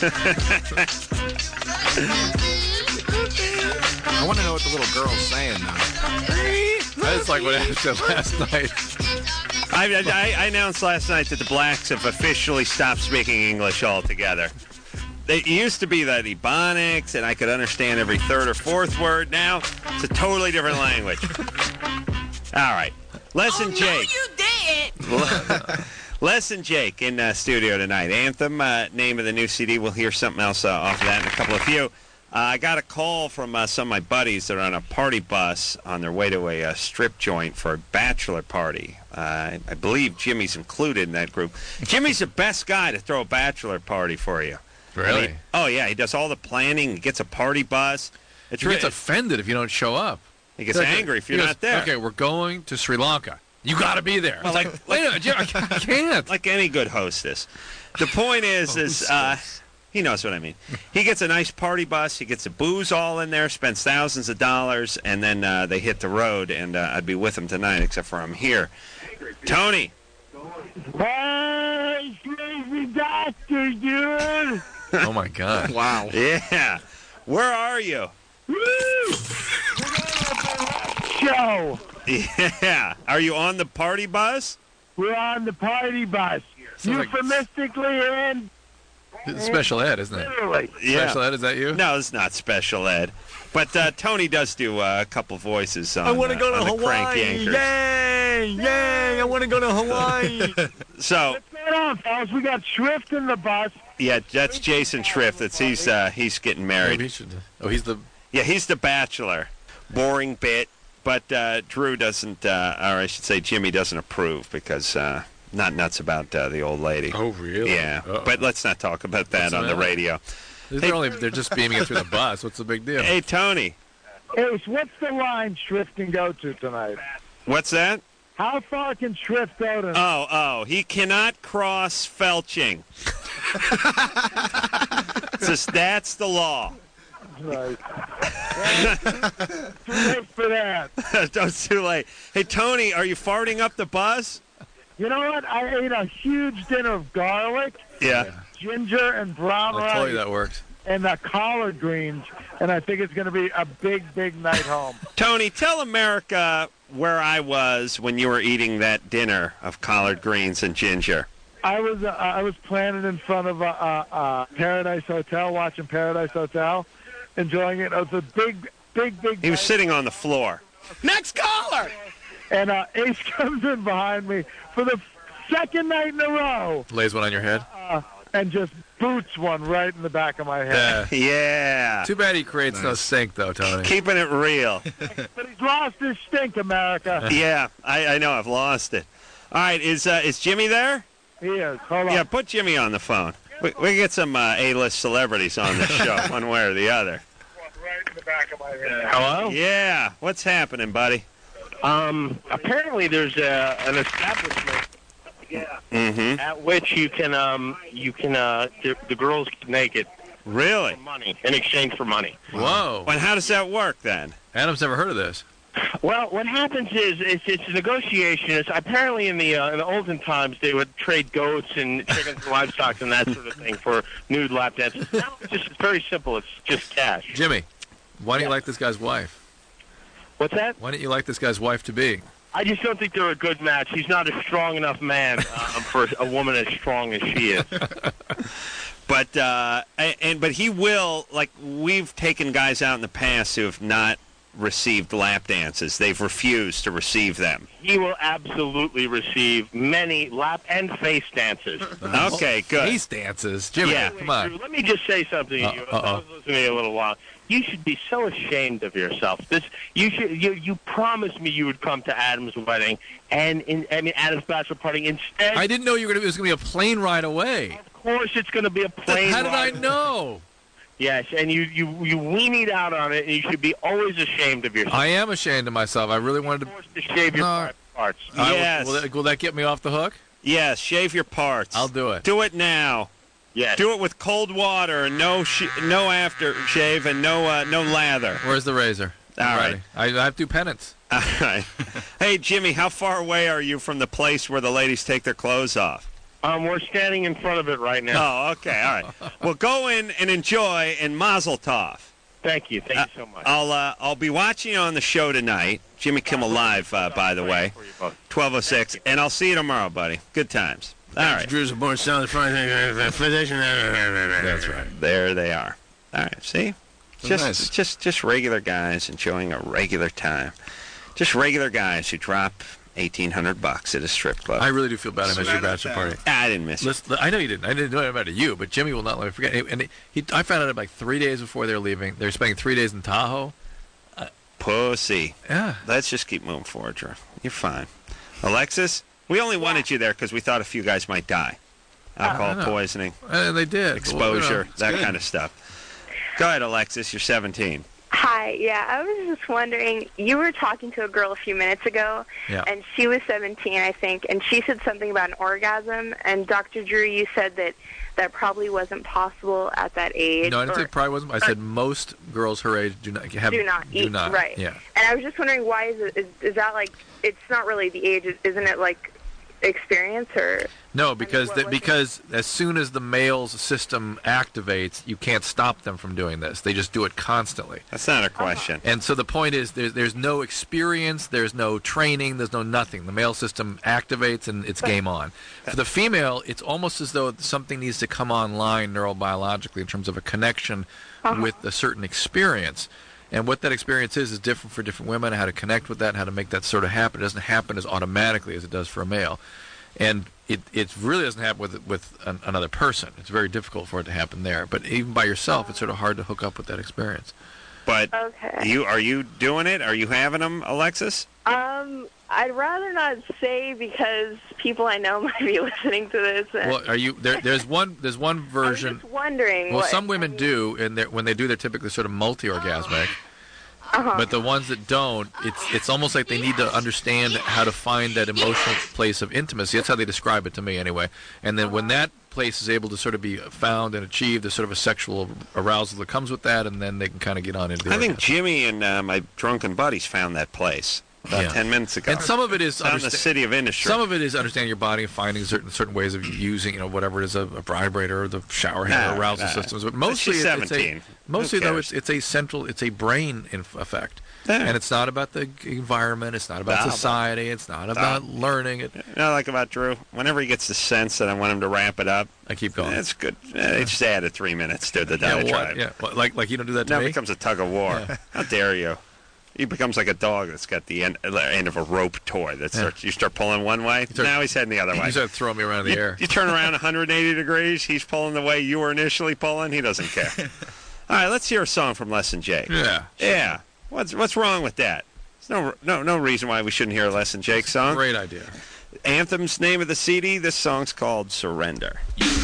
I want to know what the little girl's saying now. That's like what I said last night. I, I, I announced last night that the blacks have officially stopped speaking English altogether. It used to be that Ebonics, and I could understand every third or fourth word. Now, it's a totally different language. All right. Les and Jake. Oh, no, you did. Les and Jake in uh, studio tonight. Anthem, uh, name of the new C D. We'll hear something else uh, off of that in a couple of few. Uh, I got a call from uh, some of my buddies that are on a party bus on their way to a uh, strip joint for a bachelor party. Uh, I believe Jimmy's included in that group. Jimmy's the best guy to throw a bachelor party for you. Really? I mean, oh, yeah. He does all the planning. He gets a party bus. It's he gets offended if you don't show up. He gets like, angry if you're goes, not there. Okay, we're going to Sri Lanka. You got to be there. Well, like, like, wait a minute, Jim, I can't. Like any good hostess. The point is, is uh, he knows what I mean. He gets a nice party bus. He gets the booze all in there, spends thousands of dollars, and then uh, they hit the road, and uh, I'd be with him tonight, except for I'm here. Tony. Hey, crazy doctor, dude. Oh, my God. Wow. Yeah. Where are you? Woo! Show. Yeah. Are you on the party bus? We're on the party bus. Sounds Euphemistically and... It's special ed, isn't it? Literally. Yeah. Special ed, is that you? No, it's not special ed. But uh, Tony does do uh, a couple voices on, I want to uh, go to on the Crank Hawaii. Yankers. Yay! Yay! I want to go to Hawaii. So, What's going on, fellas? We got Schrift in the bus. yeah, that's Jason Schrift. That's he's uh, he's getting married. Maybe he should. Oh, he's the. Yeah, he's the bachelor. Boring bit, but uh, Drew doesn't, uh, or I should say Jimmy doesn't approve because uh, not nuts about uh, the old lady. Oh, really? Yeah, Uh-oh. but let's not talk about that What's on the that? radio. They're, Hey- only, they're just beaming it through the bus. What's the big deal? Hey, Tony, Hey, what's the line Schrift can go to tonight? what's that? How far can Schrift go to? Oh, oh, he cannot cross felching. Just that's the law. Right. Too late for that. Don't too late. Hey, Tony, are you farting up the bus? You know what? I ate a huge dinner of garlic, Yeah. ginger, and brown I told you rice, that worked. and the collard greens, and I think it's going to be a big, big night home. Tony, tell America where I was when you were eating that dinner of collard greens and ginger. I was uh, I was planning in front of a, a, a Paradise Hotel, watching Paradise Hotel, enjoying it. It was a big, big, big. He was night. sitting on the floor. Next caller! And uh, Ace comes in behind me for the second night in a row, Lays one on your head. uh, and just boots one right in the back of my head. Yeah. Yeah. Too bad he creates no stink, though, Tony. Keeping it real. But he's lost his stink, America. Yeah, I, I know. I've lost it. All right, is uh, is Jimmy there? He is. Hold on. Yeah, put Jimmy on the phone. We, we can get some uh, A-list celebrities on the show, one way or the other. Right in the back of my head. Hello? Yeah, what's happening, buddy? Um, apparently there's a, an establishment Mm-hmm. at which you can, um, you can, uh, the, the girls get naked Really? for money, in exchange for money. Whoa. And how does that work then? Adam's never heard of this. Well, what happens is it's, it's a negotiation. It's apparently in the uh, in the olden times they would trade goats and chickens and livestock and that sort of thing for nude lap dances. Now it's just it's very simple. It's just cash. Jimmy, why don't you like this guy's wife? What's that? Why don't you like this guy's wife to be? I just don't think they're a good match. He's not a strong enough man um, for a woman as strong as she is. But uh, and, and but he will, like, we've taken guys out in the past who have not received lap dances. They've refused to receive them. He will absolutely receive many lap and face dances. Okay, good. Face dances? Jimmy, Yeah. come on. Drew, let me just say something to you. Uh, I was listening to you a little while. You should be so ashamed of yourself. This, you should. You, you promised me you would come to Adam's wedding and in, I mean Adam's bachelor party. Instead, I didn't know you were gonna, it was going to be a plane ride away. Of course, it's going to be a plane. How did I ride. know? Yes, and you you you weenied out on it, and you should be always ashamed of yourself. I am ashamed of myself. I really wanted to. Forced to shave your private parts. I will- Yes. will, that, will that get me off the hook? Yes, shave your parts. I'll do it. Do it now. Yes. Do it with cold water and no sh- no aftershave and no uh, no lather. Where's the razor? All I'm right. ready. I, I have to do penance. All right. Hey, Jimmy, how far away are you from the place where the ladies take their clothes off? Um, we're standing in front of it right now. Oh, okay. All right. Well, go in and enjoy and mazel tov. Thank you. Thank you so much. I'll uh, I'll be watching you on the show tonight. Jimmy Kimmel Live, uh, by the way, twelve oh six. And I'll see you tomorrow, buddy. Good times. All right. Drew's a born sound physician. That's right. There they are. All right. See? Just Nice. just just regular guys enjoying a regular time. Just regular guys who drop eighteen hundred bucks at a strip club. I really do feel bad I missed your bachelor party. I didn't miss it. Listen, I know you didn't. I didn't know it about you, but Jimmy will not let me forget. And he, he, I found out like three days before they were leaving. They're spending three days in Tahoe. Pussy. Yeah. Let's just keep moving forward, Drew. You're fine. Alexis, we only wanted you there because we thought a few guys might die. Alcohol I know. poisoning. And they did. Exposure, Well, you know, it's that good. kind of stuff. Go ahead, Alexis. You're seventeen. Hi, yeah, I was just wondering, you were talking to a girl a few minutes ago, Yeah. and she was seventeen, I think, and she said something about an orgasm, and Doctor Drew, you said that that probably wasn't possible at that age. No, I didn't or- say probably wasn't. I said most girls her age do not have do not do eat, not. right. Yeah. And I was just wondering, why is it, is, is that like, it's not really the age, isn't it like experience or... No, because what that was because as soon as the male's system activates, you can't stop them from doing this. They just do it constantly. That's not a question. And so the point is, there's there's no experience, there's no training, there's no nothing. The male system activates and it's game on. For the female, it's almost as though something needs to come online neurobiologically in terms of a connection with a certain experience. And what that experience is is different for different women. How to connect with that, and how to make that sort of happen. It doesn't happen as automatically as it does for a male. And it it really doesn't happen with with an, another person. It's very difficult for it to happen there. But even by yourself, it's sort of hard to hook up with that experience. But Okay. you are you doing it? Are you having them, Alexis? Um, I'd rather not say because people I know might be listening to this. And Well, are you there? There's one. There's one version. just wondering. Well, what, some women do, and they're- when they do, they're typically sort of multi-orgasmic. Uh-huh. But the ones that don't, it's it's almost like they need to understand how to find that emotional place of intimacy. That's how they describe it to me, anyway. And then when that place is able to sort of be found and achieved, there's sort of a sexual arousal that comes with that, and then they can kind of get on into the I think orgasm. Jimmy and uh, my drunken buddies found that place about Yeah. ten minutes ago. And some of it is It's out in the understa- city of industry. Some of it is understanding your body and finding certain certain ways of using, you know, whatever it is, a, a vibrator or the shower head Nah, or arousal nah. systems. But But mostly, she's it- it's seventeen. a Who mostly though cares? it's it's a central, it's a brain inf- effect, Yeah. and it's not about the environment, it's not about Nah, society, it's not about learning. It, You know, like about Drew, whenever he gets the sense that I want him to wrap it up, I keep going. It's good. Eh, They just added three minutes to the Yeah, what? diatribe. Yeah, what, like like you don't do that to now me. it becomes a tug of war. Yeah. How dare you? He becomes like a dog that's got the end, uh, end of a rope toy. That starts, you start pulling one way, start- now he's heading the other way. You start throwing me around in the you, air. you turn around one hundred eighty degrees, he's pulling the way you were initially pulling. He doesn't care. All right, let's hear a song from Les and Jake. Yeah. Yeah. What's what's wrong with that? There's no no no reason why we shouldn't hear a Les and Jake song. Great idea. Anthem's name of the C D. This song's called Surrender.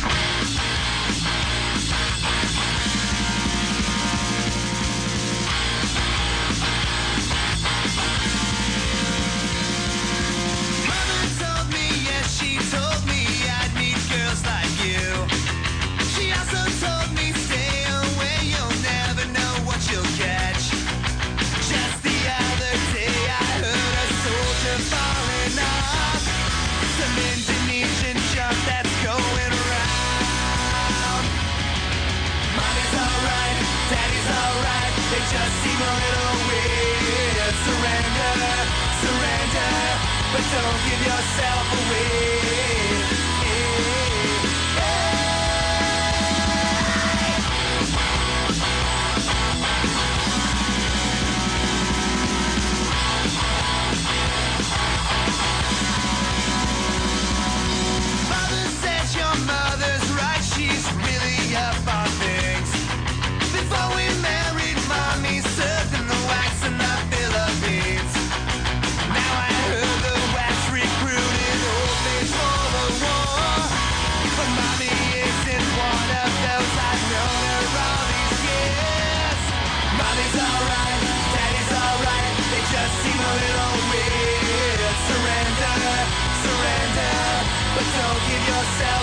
Mother told me, yes, she told me I'd need girls like you. She also told me, stay away, you'll never know what you'll catch. Just the other day I heard a soldier falling off some Indonesian junk that's going around. Mommy's alright, daddy's alright, they just seem a little weird. Surrender, surrender, but don't give yourself away.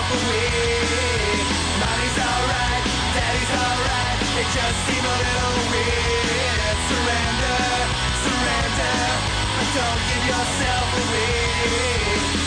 away. Mommy's alright, daddy's alright, they just seem a little weird. Surrender, surrender, but don't give yourself away.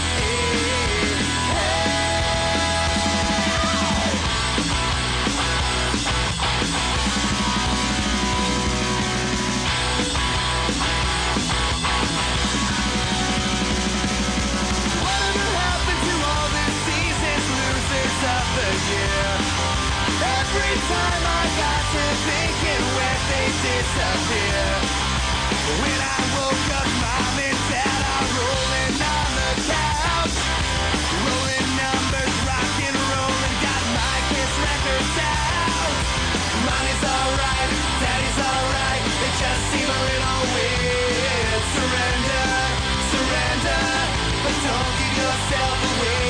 Every time I got to thinking where they disappear. When I woke up, mom and dad are rolling on the couch, rolling numbers, rock and rollin', got my Kiss records out. Mommy's alright, daddy's alright, they just seem a little weird. Surrender, surrender, but don't give yourself away.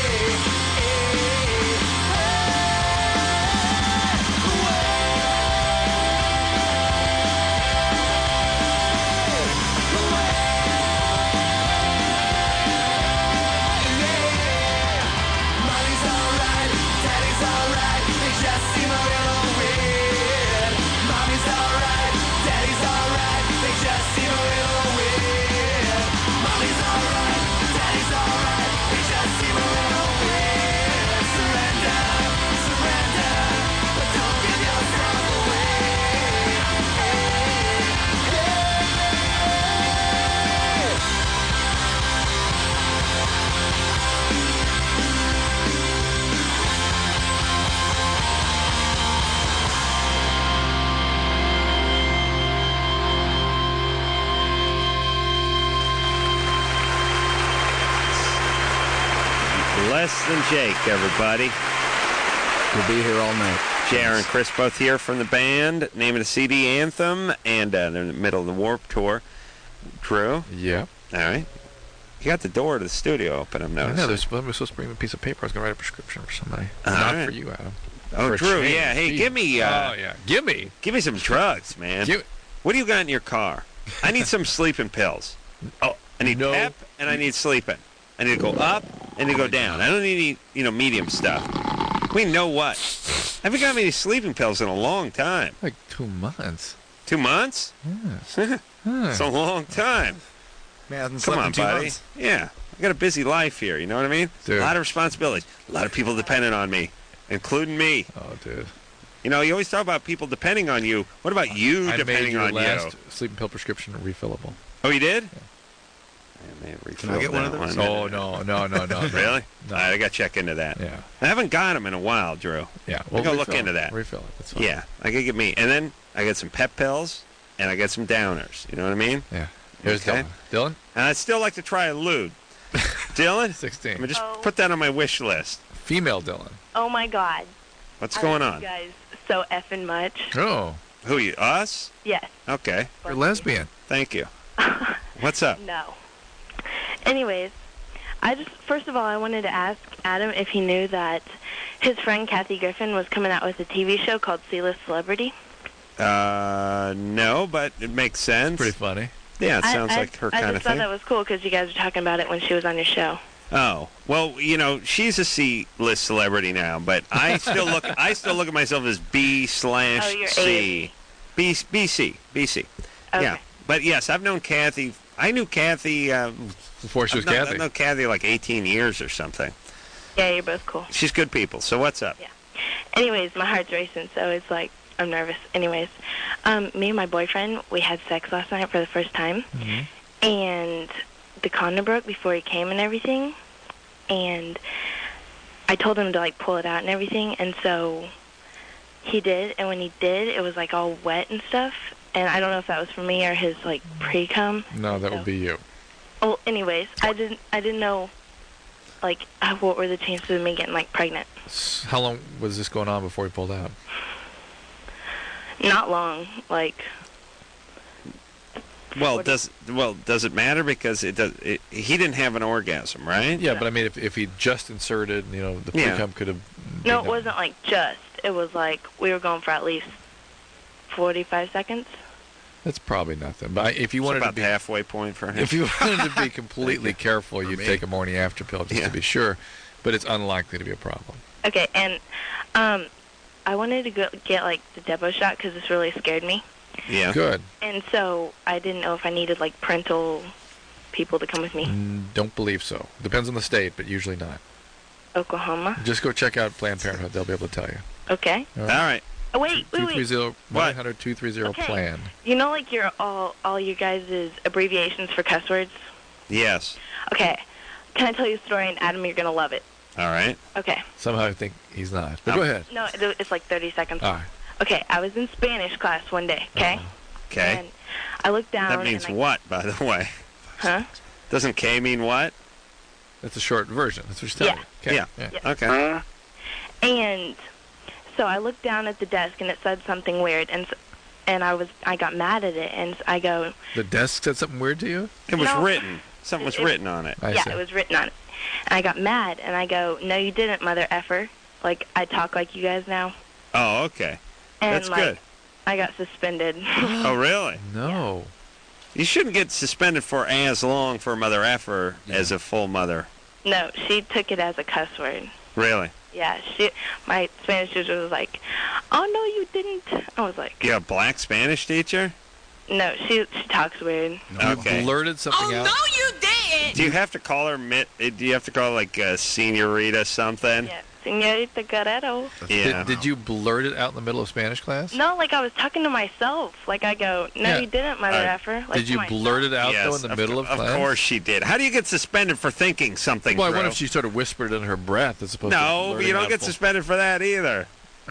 Less Than Jake, everybody. We'll be here all night. J R and Chris both here from the band. Name of the C D, Anthem, and uh, they're in the middle of the Warp Tour. Drew? Yeah. All right. You got the door to the studio open, I'm I noticing. know, there's, I was supposed to bring a piece of paper. I was going to write a prescription for somebody. All Not right. for you, Adam. Oh, For a Drew, change. yeah. Hey, give me... Uh, oh, yeah. Give me. Give me some drugs, man. Give- What do you got in your car? I need some sleeping pills. Oh, I need No. pep, and I need sleeping. I need to go up and to go down. I don't need any, you know, medium stuff. We know what. I haven't got any sleeping pills in a long time. Like two months. Two months? Yeah. It's a long time. Man, I haven't Come slept on, in two buddy. months. Yeah. I got a busy life here, you know what I mean? Dude. A lot of responsibilities. A lot of people depending on me, including me. Oh, dude. You know, you always talk about people depending on you. What about you I made depending your on last you? sleeping pill prescription refillable. Oh, you did? Yeah. I may have Can I get refilled one of that those? Oh, no, no, no, no. Really? No. All right, I got to check into that. Yeah. I haven't got them in a while, Drew. Yeah. We'll go look refill into it. that. Refill it. That's fine. Yeah, I could get me. And then I get some pep pills, and I get some downers. You know what I mean? Yeah. Here's Okay. Dylan. Dylan? And I'd still like to try a lewd. Dylan? sixteen. Let me just Oh. put that on my wish list. Female Dylan. Oh my God. What's I going love on? You guys so effing much. Oh. Who you? Us? Yes. Okay. You're lesbian. Thank you. What's up? No. Anyways, I just first of all I wanted to ask Adam if he knew that his friend Kathy Griffin was coming out with a T V show called C-List Celebrity. Uh, no, but it makes sense. Pretty funny. Yeah, it I- sounds I, like her I kind just of thought thing. that was cool because you guys were talking about it when she was on your show. Oh, well, you know, she's a C-list celebrity now, but I still look I still look at myself as B slash Oh, you're C. B, B C. B C. Okay. Yeah. But yes, I've known Kathy. I knew Kathy. Uh, Before she was I've known, Kathy. I've known Kathy like eighteen years or something. Yeah, you're both cool. She's good people. So what's up? Yeah. Anyways, my heart's racing, so it's like I'm nervous. Anyways, um, me and my boyfriend, we had sex last night for the first time, Mm-hmm. and the condom broke before he came and everything, and I told him to like pull it out and everything, and so he did, and when he did, it was like all wet and stuff, and I don't know if that was for me or his like pre-cum. No, that would be you. Well, anyways, I didn't, I didn't know, like, uh, what were the chances of me getting like pregnant. S- How long was this going on before he pulled out? Not long, like. Well, What do does well does it matter because it does? It, he didn't have an orgasm, right? Yeah, but I mean, if if he just inserted, you know, the Yeah. pre-cum could have. No, it wasn't like just. It was like we were going for at least forty-five seconds. That's probably nothing. But I- if you It's wanted about to be the halfway point for him. if you wanted to be completely careful, you'd me. take a morning after pill just Yeah. to be sure. but it's unlikely to be a problem. Okay, and um, I wanted to go get like the Depo shot because this really scared me. Yeah. Good. And so I didn't know if I needed like parental people to come with me. Mm, don't believe so. Depends on the state, but usually not. Oklahoma. Just go check out Planned Parenthood. They'll be able to tell you. Okay. All All right. right. Oh, wait, wait, wait. two three zero one eight hundred two three zero Okay. plan. You know, like your all all you guys' abbreviations for cuss words. Yes. Okay. Can I tell you a story? And Adam, you're gonna love it. All right. Okay. Somehow I think he's not. But go ahead. No, it- it's like thirty seconds. All right. Okay, I was in Spanish class one day. Okay. Okay. And I looked down. That means and I, what, by the way? Huh? Doesn't K mean what? That's a short version. That's what you're telling me. Yeah. Okay. Yeah. Okay. And so I looked down at the desk and it said something weird, and s- and I was I got mad at it, and I go, The desk said something weird to you? It was No. written. Something was It- written on it. I yeah, see. it was written on it. And I got mad, and I go, no, you didn't, mother effer. Like I talk like you guys now. Oh, okay. And That's like, good. I got suspended. Oh, really? No. You shouldn't get suspended for as long for a mother effer as a full mother. No, she took it as a cuss word. Really? Yeah, she. My Spanish teacher was like, "Oh no, you didn't." I was like, You have a black Spanish teacher? "No, she she talks weird." Okay. Blurted something out. you didn't. Do you have to call her mit? Do you have to call her like uh, Senorita something? Yeah, Señorita Guerrero. Yeah. Did, did you blurt it out in the middle of Spanish class? No, like I was talking to myself. Like I go, "No, Yeah. you didn't, mother Uh, effer." Like Did to you myself. blurt it out, Yes, though, in the of, middle of, of class? course she did. How do you get suspended for thinking something? Well, I Drew? wonder if she sort of whispered in her breath as opposed to No, but blurting you don't out get full- suspended for that either.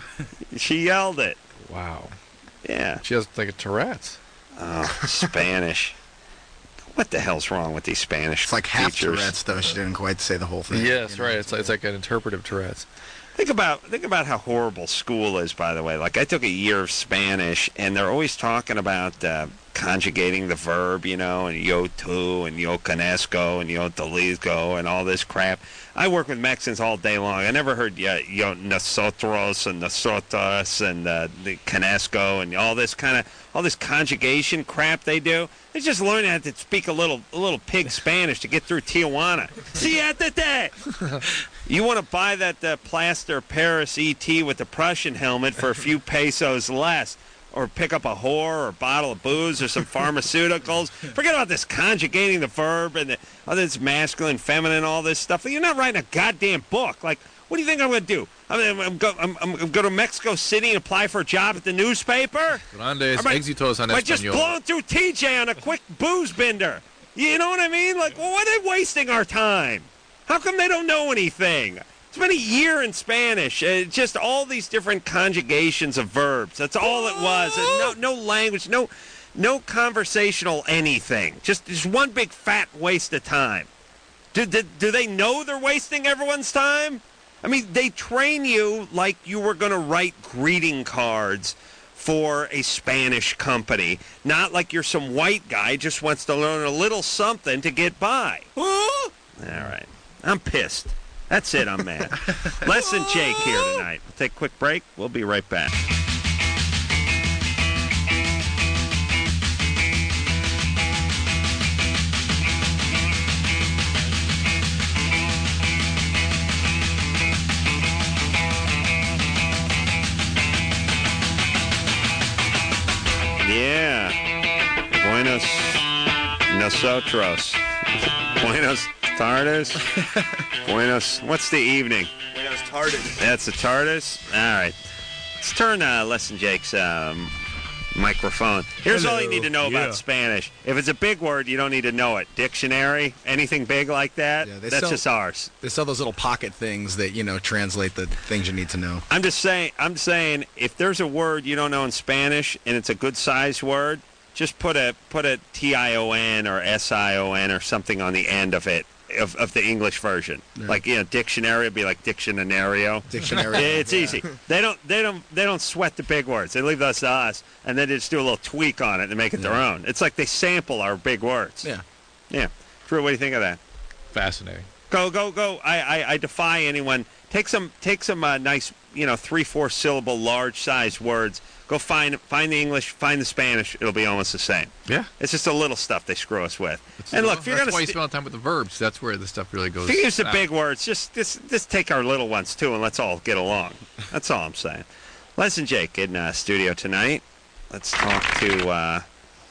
She yelled it. Wow. Yeah. She has like a Tourette's. Oh, Spanish. What the hell's wrong with these Spanish It's like half teachers? Tourette's, though. She didn't quite say the whole thing. Yes, you know? right. It's like, it's like an interpretive Tourette's. Think about think about how horrible school is. By the way, like I took a year of Spanish, and they're always talking about uh, conjugating the verb, you know, and yo tu and yo canesco and yo talisco and all this crap. I work with Mexicans all day long. I never heard yo, yo nosotros and nosotras and uh, the canesco and all this kind of all this conjugation crap they do. They just learn how to speak a little a little pig Spanish to get through Tijuana. Siéntate. You want to buy that uh, plaster Paris E T with the Prussian helmet for a few pesos less, or pick up a whore or a bottle of booze or some pharmaceuticals. Forget about this conjugating the verb and the, all this masculine, feminine, all this stuff. You're not writing a goddamn book. Like, what do you think I'm going to do? I'm, I'm, I'm, go, I'm, I'm going to go to Mexico City and apply for a job at the newspaper? Grandes Am I- éxitos en am I just español. blowing through T J on a quick booze bender? You know what I mean? Like, well, why are they wasting our time? How come they don't know anything? It's been a year in Spanish. Uh, just all these different conjugations of verbs. That's all it was. And no, no language, no, no conversational anything. Just, just one big fat waste of time. Do, do, do they know they're wasting everyone's time? I mean, they train you like you were going to write greeting cards for a Spanish company, not like you're some white guy who just wants to learn a little something to get by. All right. I'm pissed. That's it. I'm mad. Les and Jake here tonight. We'll take a quick break. We'll be right back. Yeah. Buenos nosotros. Buenos tardes. Buenos. What's the evening? Buenos tardes. That's a TARDIS? All right. Let's turn uh, Les and Jake's um, microphone. Here's all you need to know Yeah. about Spanish. If it's a big word, you don't need to know it. Dictionary, anything big like that, Yeah, they that's sell- just ours. They sell those little pocket things that, you know, translate the things you need to know. I'm just saying. I'm saying if there's a word you don't know in Spanish and it's a good sized word, just put a put a T I O N or S I O N or something on the end of it of, of the English version. Yeah. Like you know, dictionary would be like dictionario. Dictionary. It's Yeah. easy. They don't they don't they don't sweat the big words. They leave those to us, and then they just do a little tweak on it and make it their own. It's like they sample our big words. Yeah. Yeah. Drew, what do you think of that? Fascinating. Go, go, go. I, I, I defy anyone Take some, take some uh, nice, you know, three, four syllable, large size words. Go find find the English, find the Spanish. It'll be almost the same. Yeah. It's just a little stuff they screw us with. It's- and look, if you're that's going why to you spend all the time with the verbs. That's where the stuff really goes. if you use the out. big words, just, just just take our little ones too, and let's all get along. That's all I'm saying. Les and Jake in uh, studio tonight. Let's talk to uh,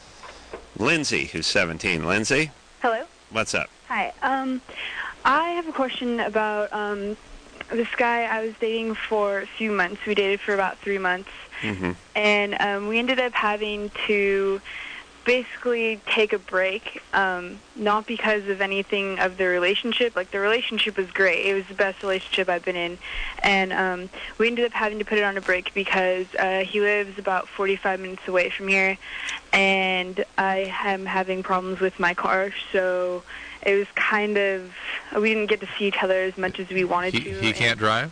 Lindsay, who's seventeen. Lindsay, Hello. what's up? Hi. Um, I have a question about um, this guy I was dating for a few months. We dated for about three months, Mm-hmm. and um, we ended up having to basically take a break, um, not because of anything of the relationship. Like, the relationship was great. It was the best relationship I've been in. And um, we ended up having to put it on a break because uh, he lives about forty-five minutes away from here, and I am having problems with my car, so it was kind of, we didn't get to see each other as much as we wanted He, to. he can't drive?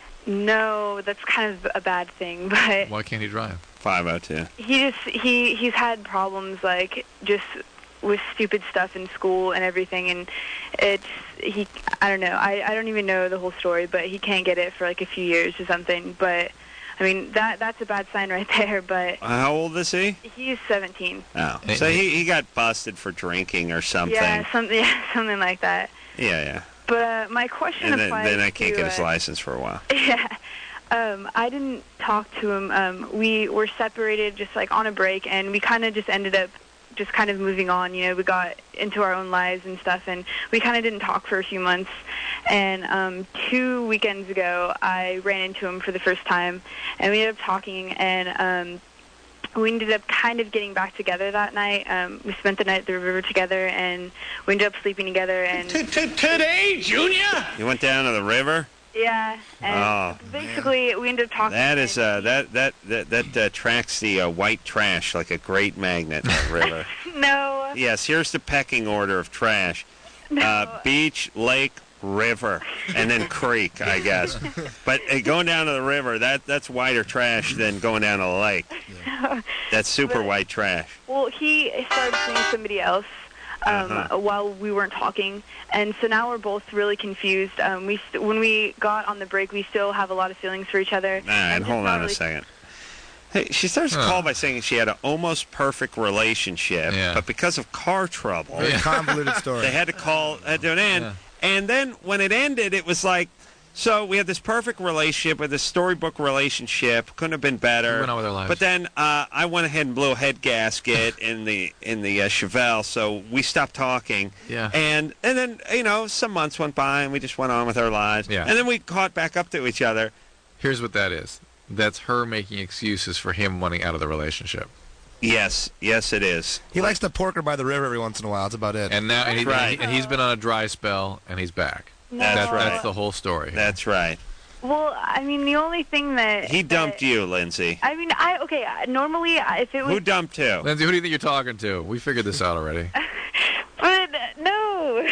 No, that's kind of a bad thing, but Why can't he drive? five oh two. he just he he's had problems, like, just with stupid stuff in school and everything, and it's he I don't know I I don't even know the whole story, but he can't get it for like a few years or something. But I mean, that that's a bad sign right there. But How old is he? he's seventeen. Oh, so he, he got busted for drinking or something. Yeah, something yeah, something like that. Yeah, yeah. But uh, my question And then, applies then I can't to, get his uh, license for a while. Yeah. Um, I didn't talk to him. Um, we were separated just like on a break, and we kind of just ended up just kind of moving on. You know, we got into our own lives and stuff, and we kind of didn't talk for a few months. And um, two weekends ago, I ran into him for the first time, and we ended up talking, and um, we ended up kind of getting back together that night. Um, we spent the night at the river together, and we ended up sleeping together. And Today, Junior? You went down to the river? yeah, and Oh, basically we ended up talking. That is uh, that that that that uh, tracks the uh, white trash like a great magnet. That river. No. Yes, here's the pecking order of trash: uh, beach, lake, river, and then creek, I guess. But uh, going down to the river, that that's whiter trash than going down to the lake. That's super But- white trash. Well, he started seeing somebody else um, Uh-huh. while we weren't talking, and so now we're both really confused. Um, we st- when we got on the break, we still have a lot of feelings for each other. All right, I'm just hold not on a really- second. Hey, she starts the Huh. call by saying she had an almost perfect relationship, Yeah. but because of car trouble, Very convoluted story. they had to call at an end. Yeah. And then when it ended, it was like, so we had this perfect relationship with this storybook relationship. Couldn't have been better. We went on with our lives. But then uh, I went ahead and blew a head gasket in the in the uh, Chevelle, so we stopped talking. Yeah. And and then you know some months went by and we just went on with our lives. Yeah. And then we caught back up to each other. Here's what that is. That's her making excuses for him wanting out of the relationship. Yes, yes, it is. He likes to pork her by the river every once in a while. That's about it. And now, and, he, Right. and he's been on a dry spell, and he's back. No. That's That- right. That's the whole story. That's right. Well, I mean, the only thing that He dumped that- you, Lindsay. I mean, I okay. uh, Normally, uh, if it was, Who dumped who? Lindsay, who do you think you're talking to? We figured this out already. but uh, no,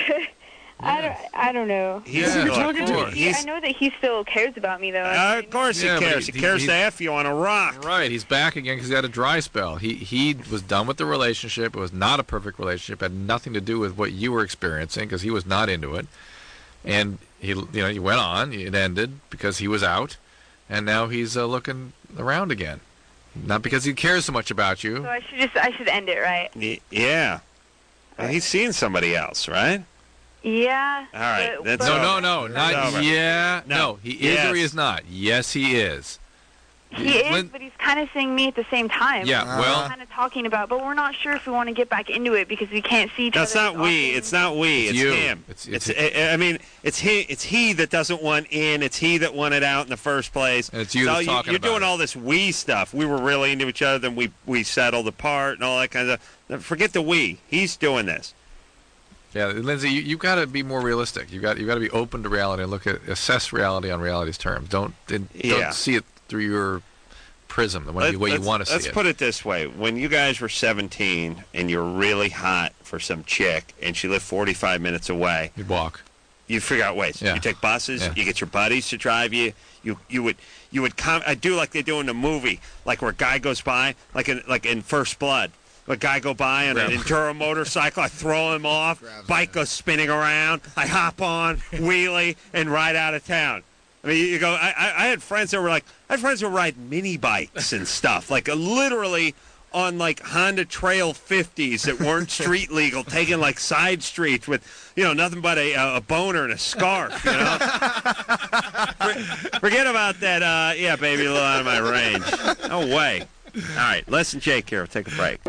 I don't. I don't know. He's Yeah, look, talking to her. He- he's- I know that he still cares about me, though. Uh, of course Yeah, he but cares. he- He, cares he- to F you on a rock. Right, he's back again because he had a dry spell. He he was done with the relationship. It was not a perfect relationship. It had nothing to do with what you were experiencing because he was not into it. And he, you know, he went on. It ended because he was out, and now he's uh, looking around again. Not because he cares so much about you. So I should just I should end it, right? Y- Yeah. Well, he's seeing somebody else, right? Yeah. All right, but- that's but- No, no, no, It's not over. yeah. No. No, he is or he Yes. is not. Yes, he is. He is, Lin- but he's kind of seeing me at the same time. Yeah, We're well- kind of talking about, but we're not sure if we want to get back into it because we can't see each That's other. not we. It's not we. It's It's, you. him. It's- It's, it's- I I mean, it's he. It's he that doesn't want in. It's he that wanted out in the first place. And it's you So that's talking You're about doing it. all this we stuff. We were really into each other, then we we settled apart and all that kind of stuff. Forget the we. He's doing this. Yeah, Lindsay, you, you've got to be more realistic. You got you got to be open to reality and look at assess reality on reality's terms. Don't don't Yeah. see it through your prism, the way, Let- you, way you let's- want to see Let's it. put it this way: when you guys were seventeen and you're really hot for some chick, and she lived forty-five minutes away, You'd walk. you figure out ways. Yeah. You take buses. Yeah. You get your buddies to drive you. You you would you would com- I do like they do in the movie, like where a guy goes by, like in like in First Blood. A guy go by on an Grab- enduro motorcycle. I throw him off. Bike goes spinning around. I hop on, wheelie, and ride out of town. I mean, you go. I, I I had friends that were like, I had friends who ride mini bikes and stuff, like uh, literally on like Honda Trail fifties that weren't street legal, taking like side streets with, you know, nothing but a, a boner and a scarf. You know, forget about that. Uh, yeah, baby, a little out of my range. No way. All right, Les and Jake here. We'll take a break.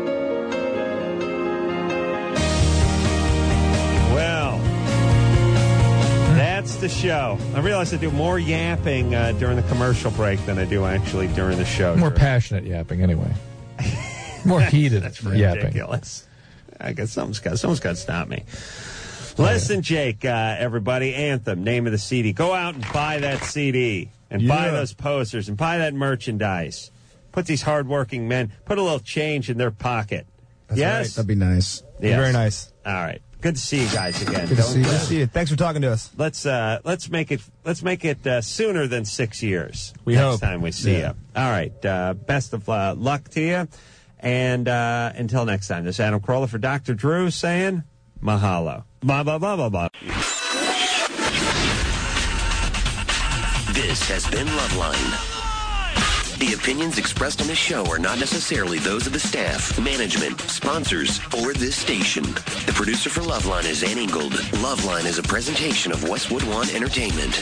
Well, that's the show. I realize I do more yapping uh, during the commercial break than I do actually during the show. More passionate yapping, anyway. More heated That's yapping. ridiculous. I guess someone's got someone's got to stop me. Les and Jake, uh, everybody. Anthem, name of the C D. Go out and buy that C D and buy Yeah. those posters and buy that merchandise. Put these hardworking men. Put a little change in their pocket. That's yes, right. That'd be nice. Yes. Very nice. All right. Good to see you guys again. Good to see you. Don't, Good uh, to see you. Thanks for talking to us. Let's uh, let's make it let's make it uh, sooner than six years. We next hope. time we see Yeah. you. All right. Uh, best of uh, luck to you. And uh, until next time, this is Adam Carolla for Doctor Drew saying mahalo. Blah, blah, blah, blah, blah. This has been Loveline. The opinions expressed on this show are not necessarily those of the staff, management, sponsors, or this station. The producer for Loveline is Ann Ingold. Loveline is a presentation of Westwood One Entertainment.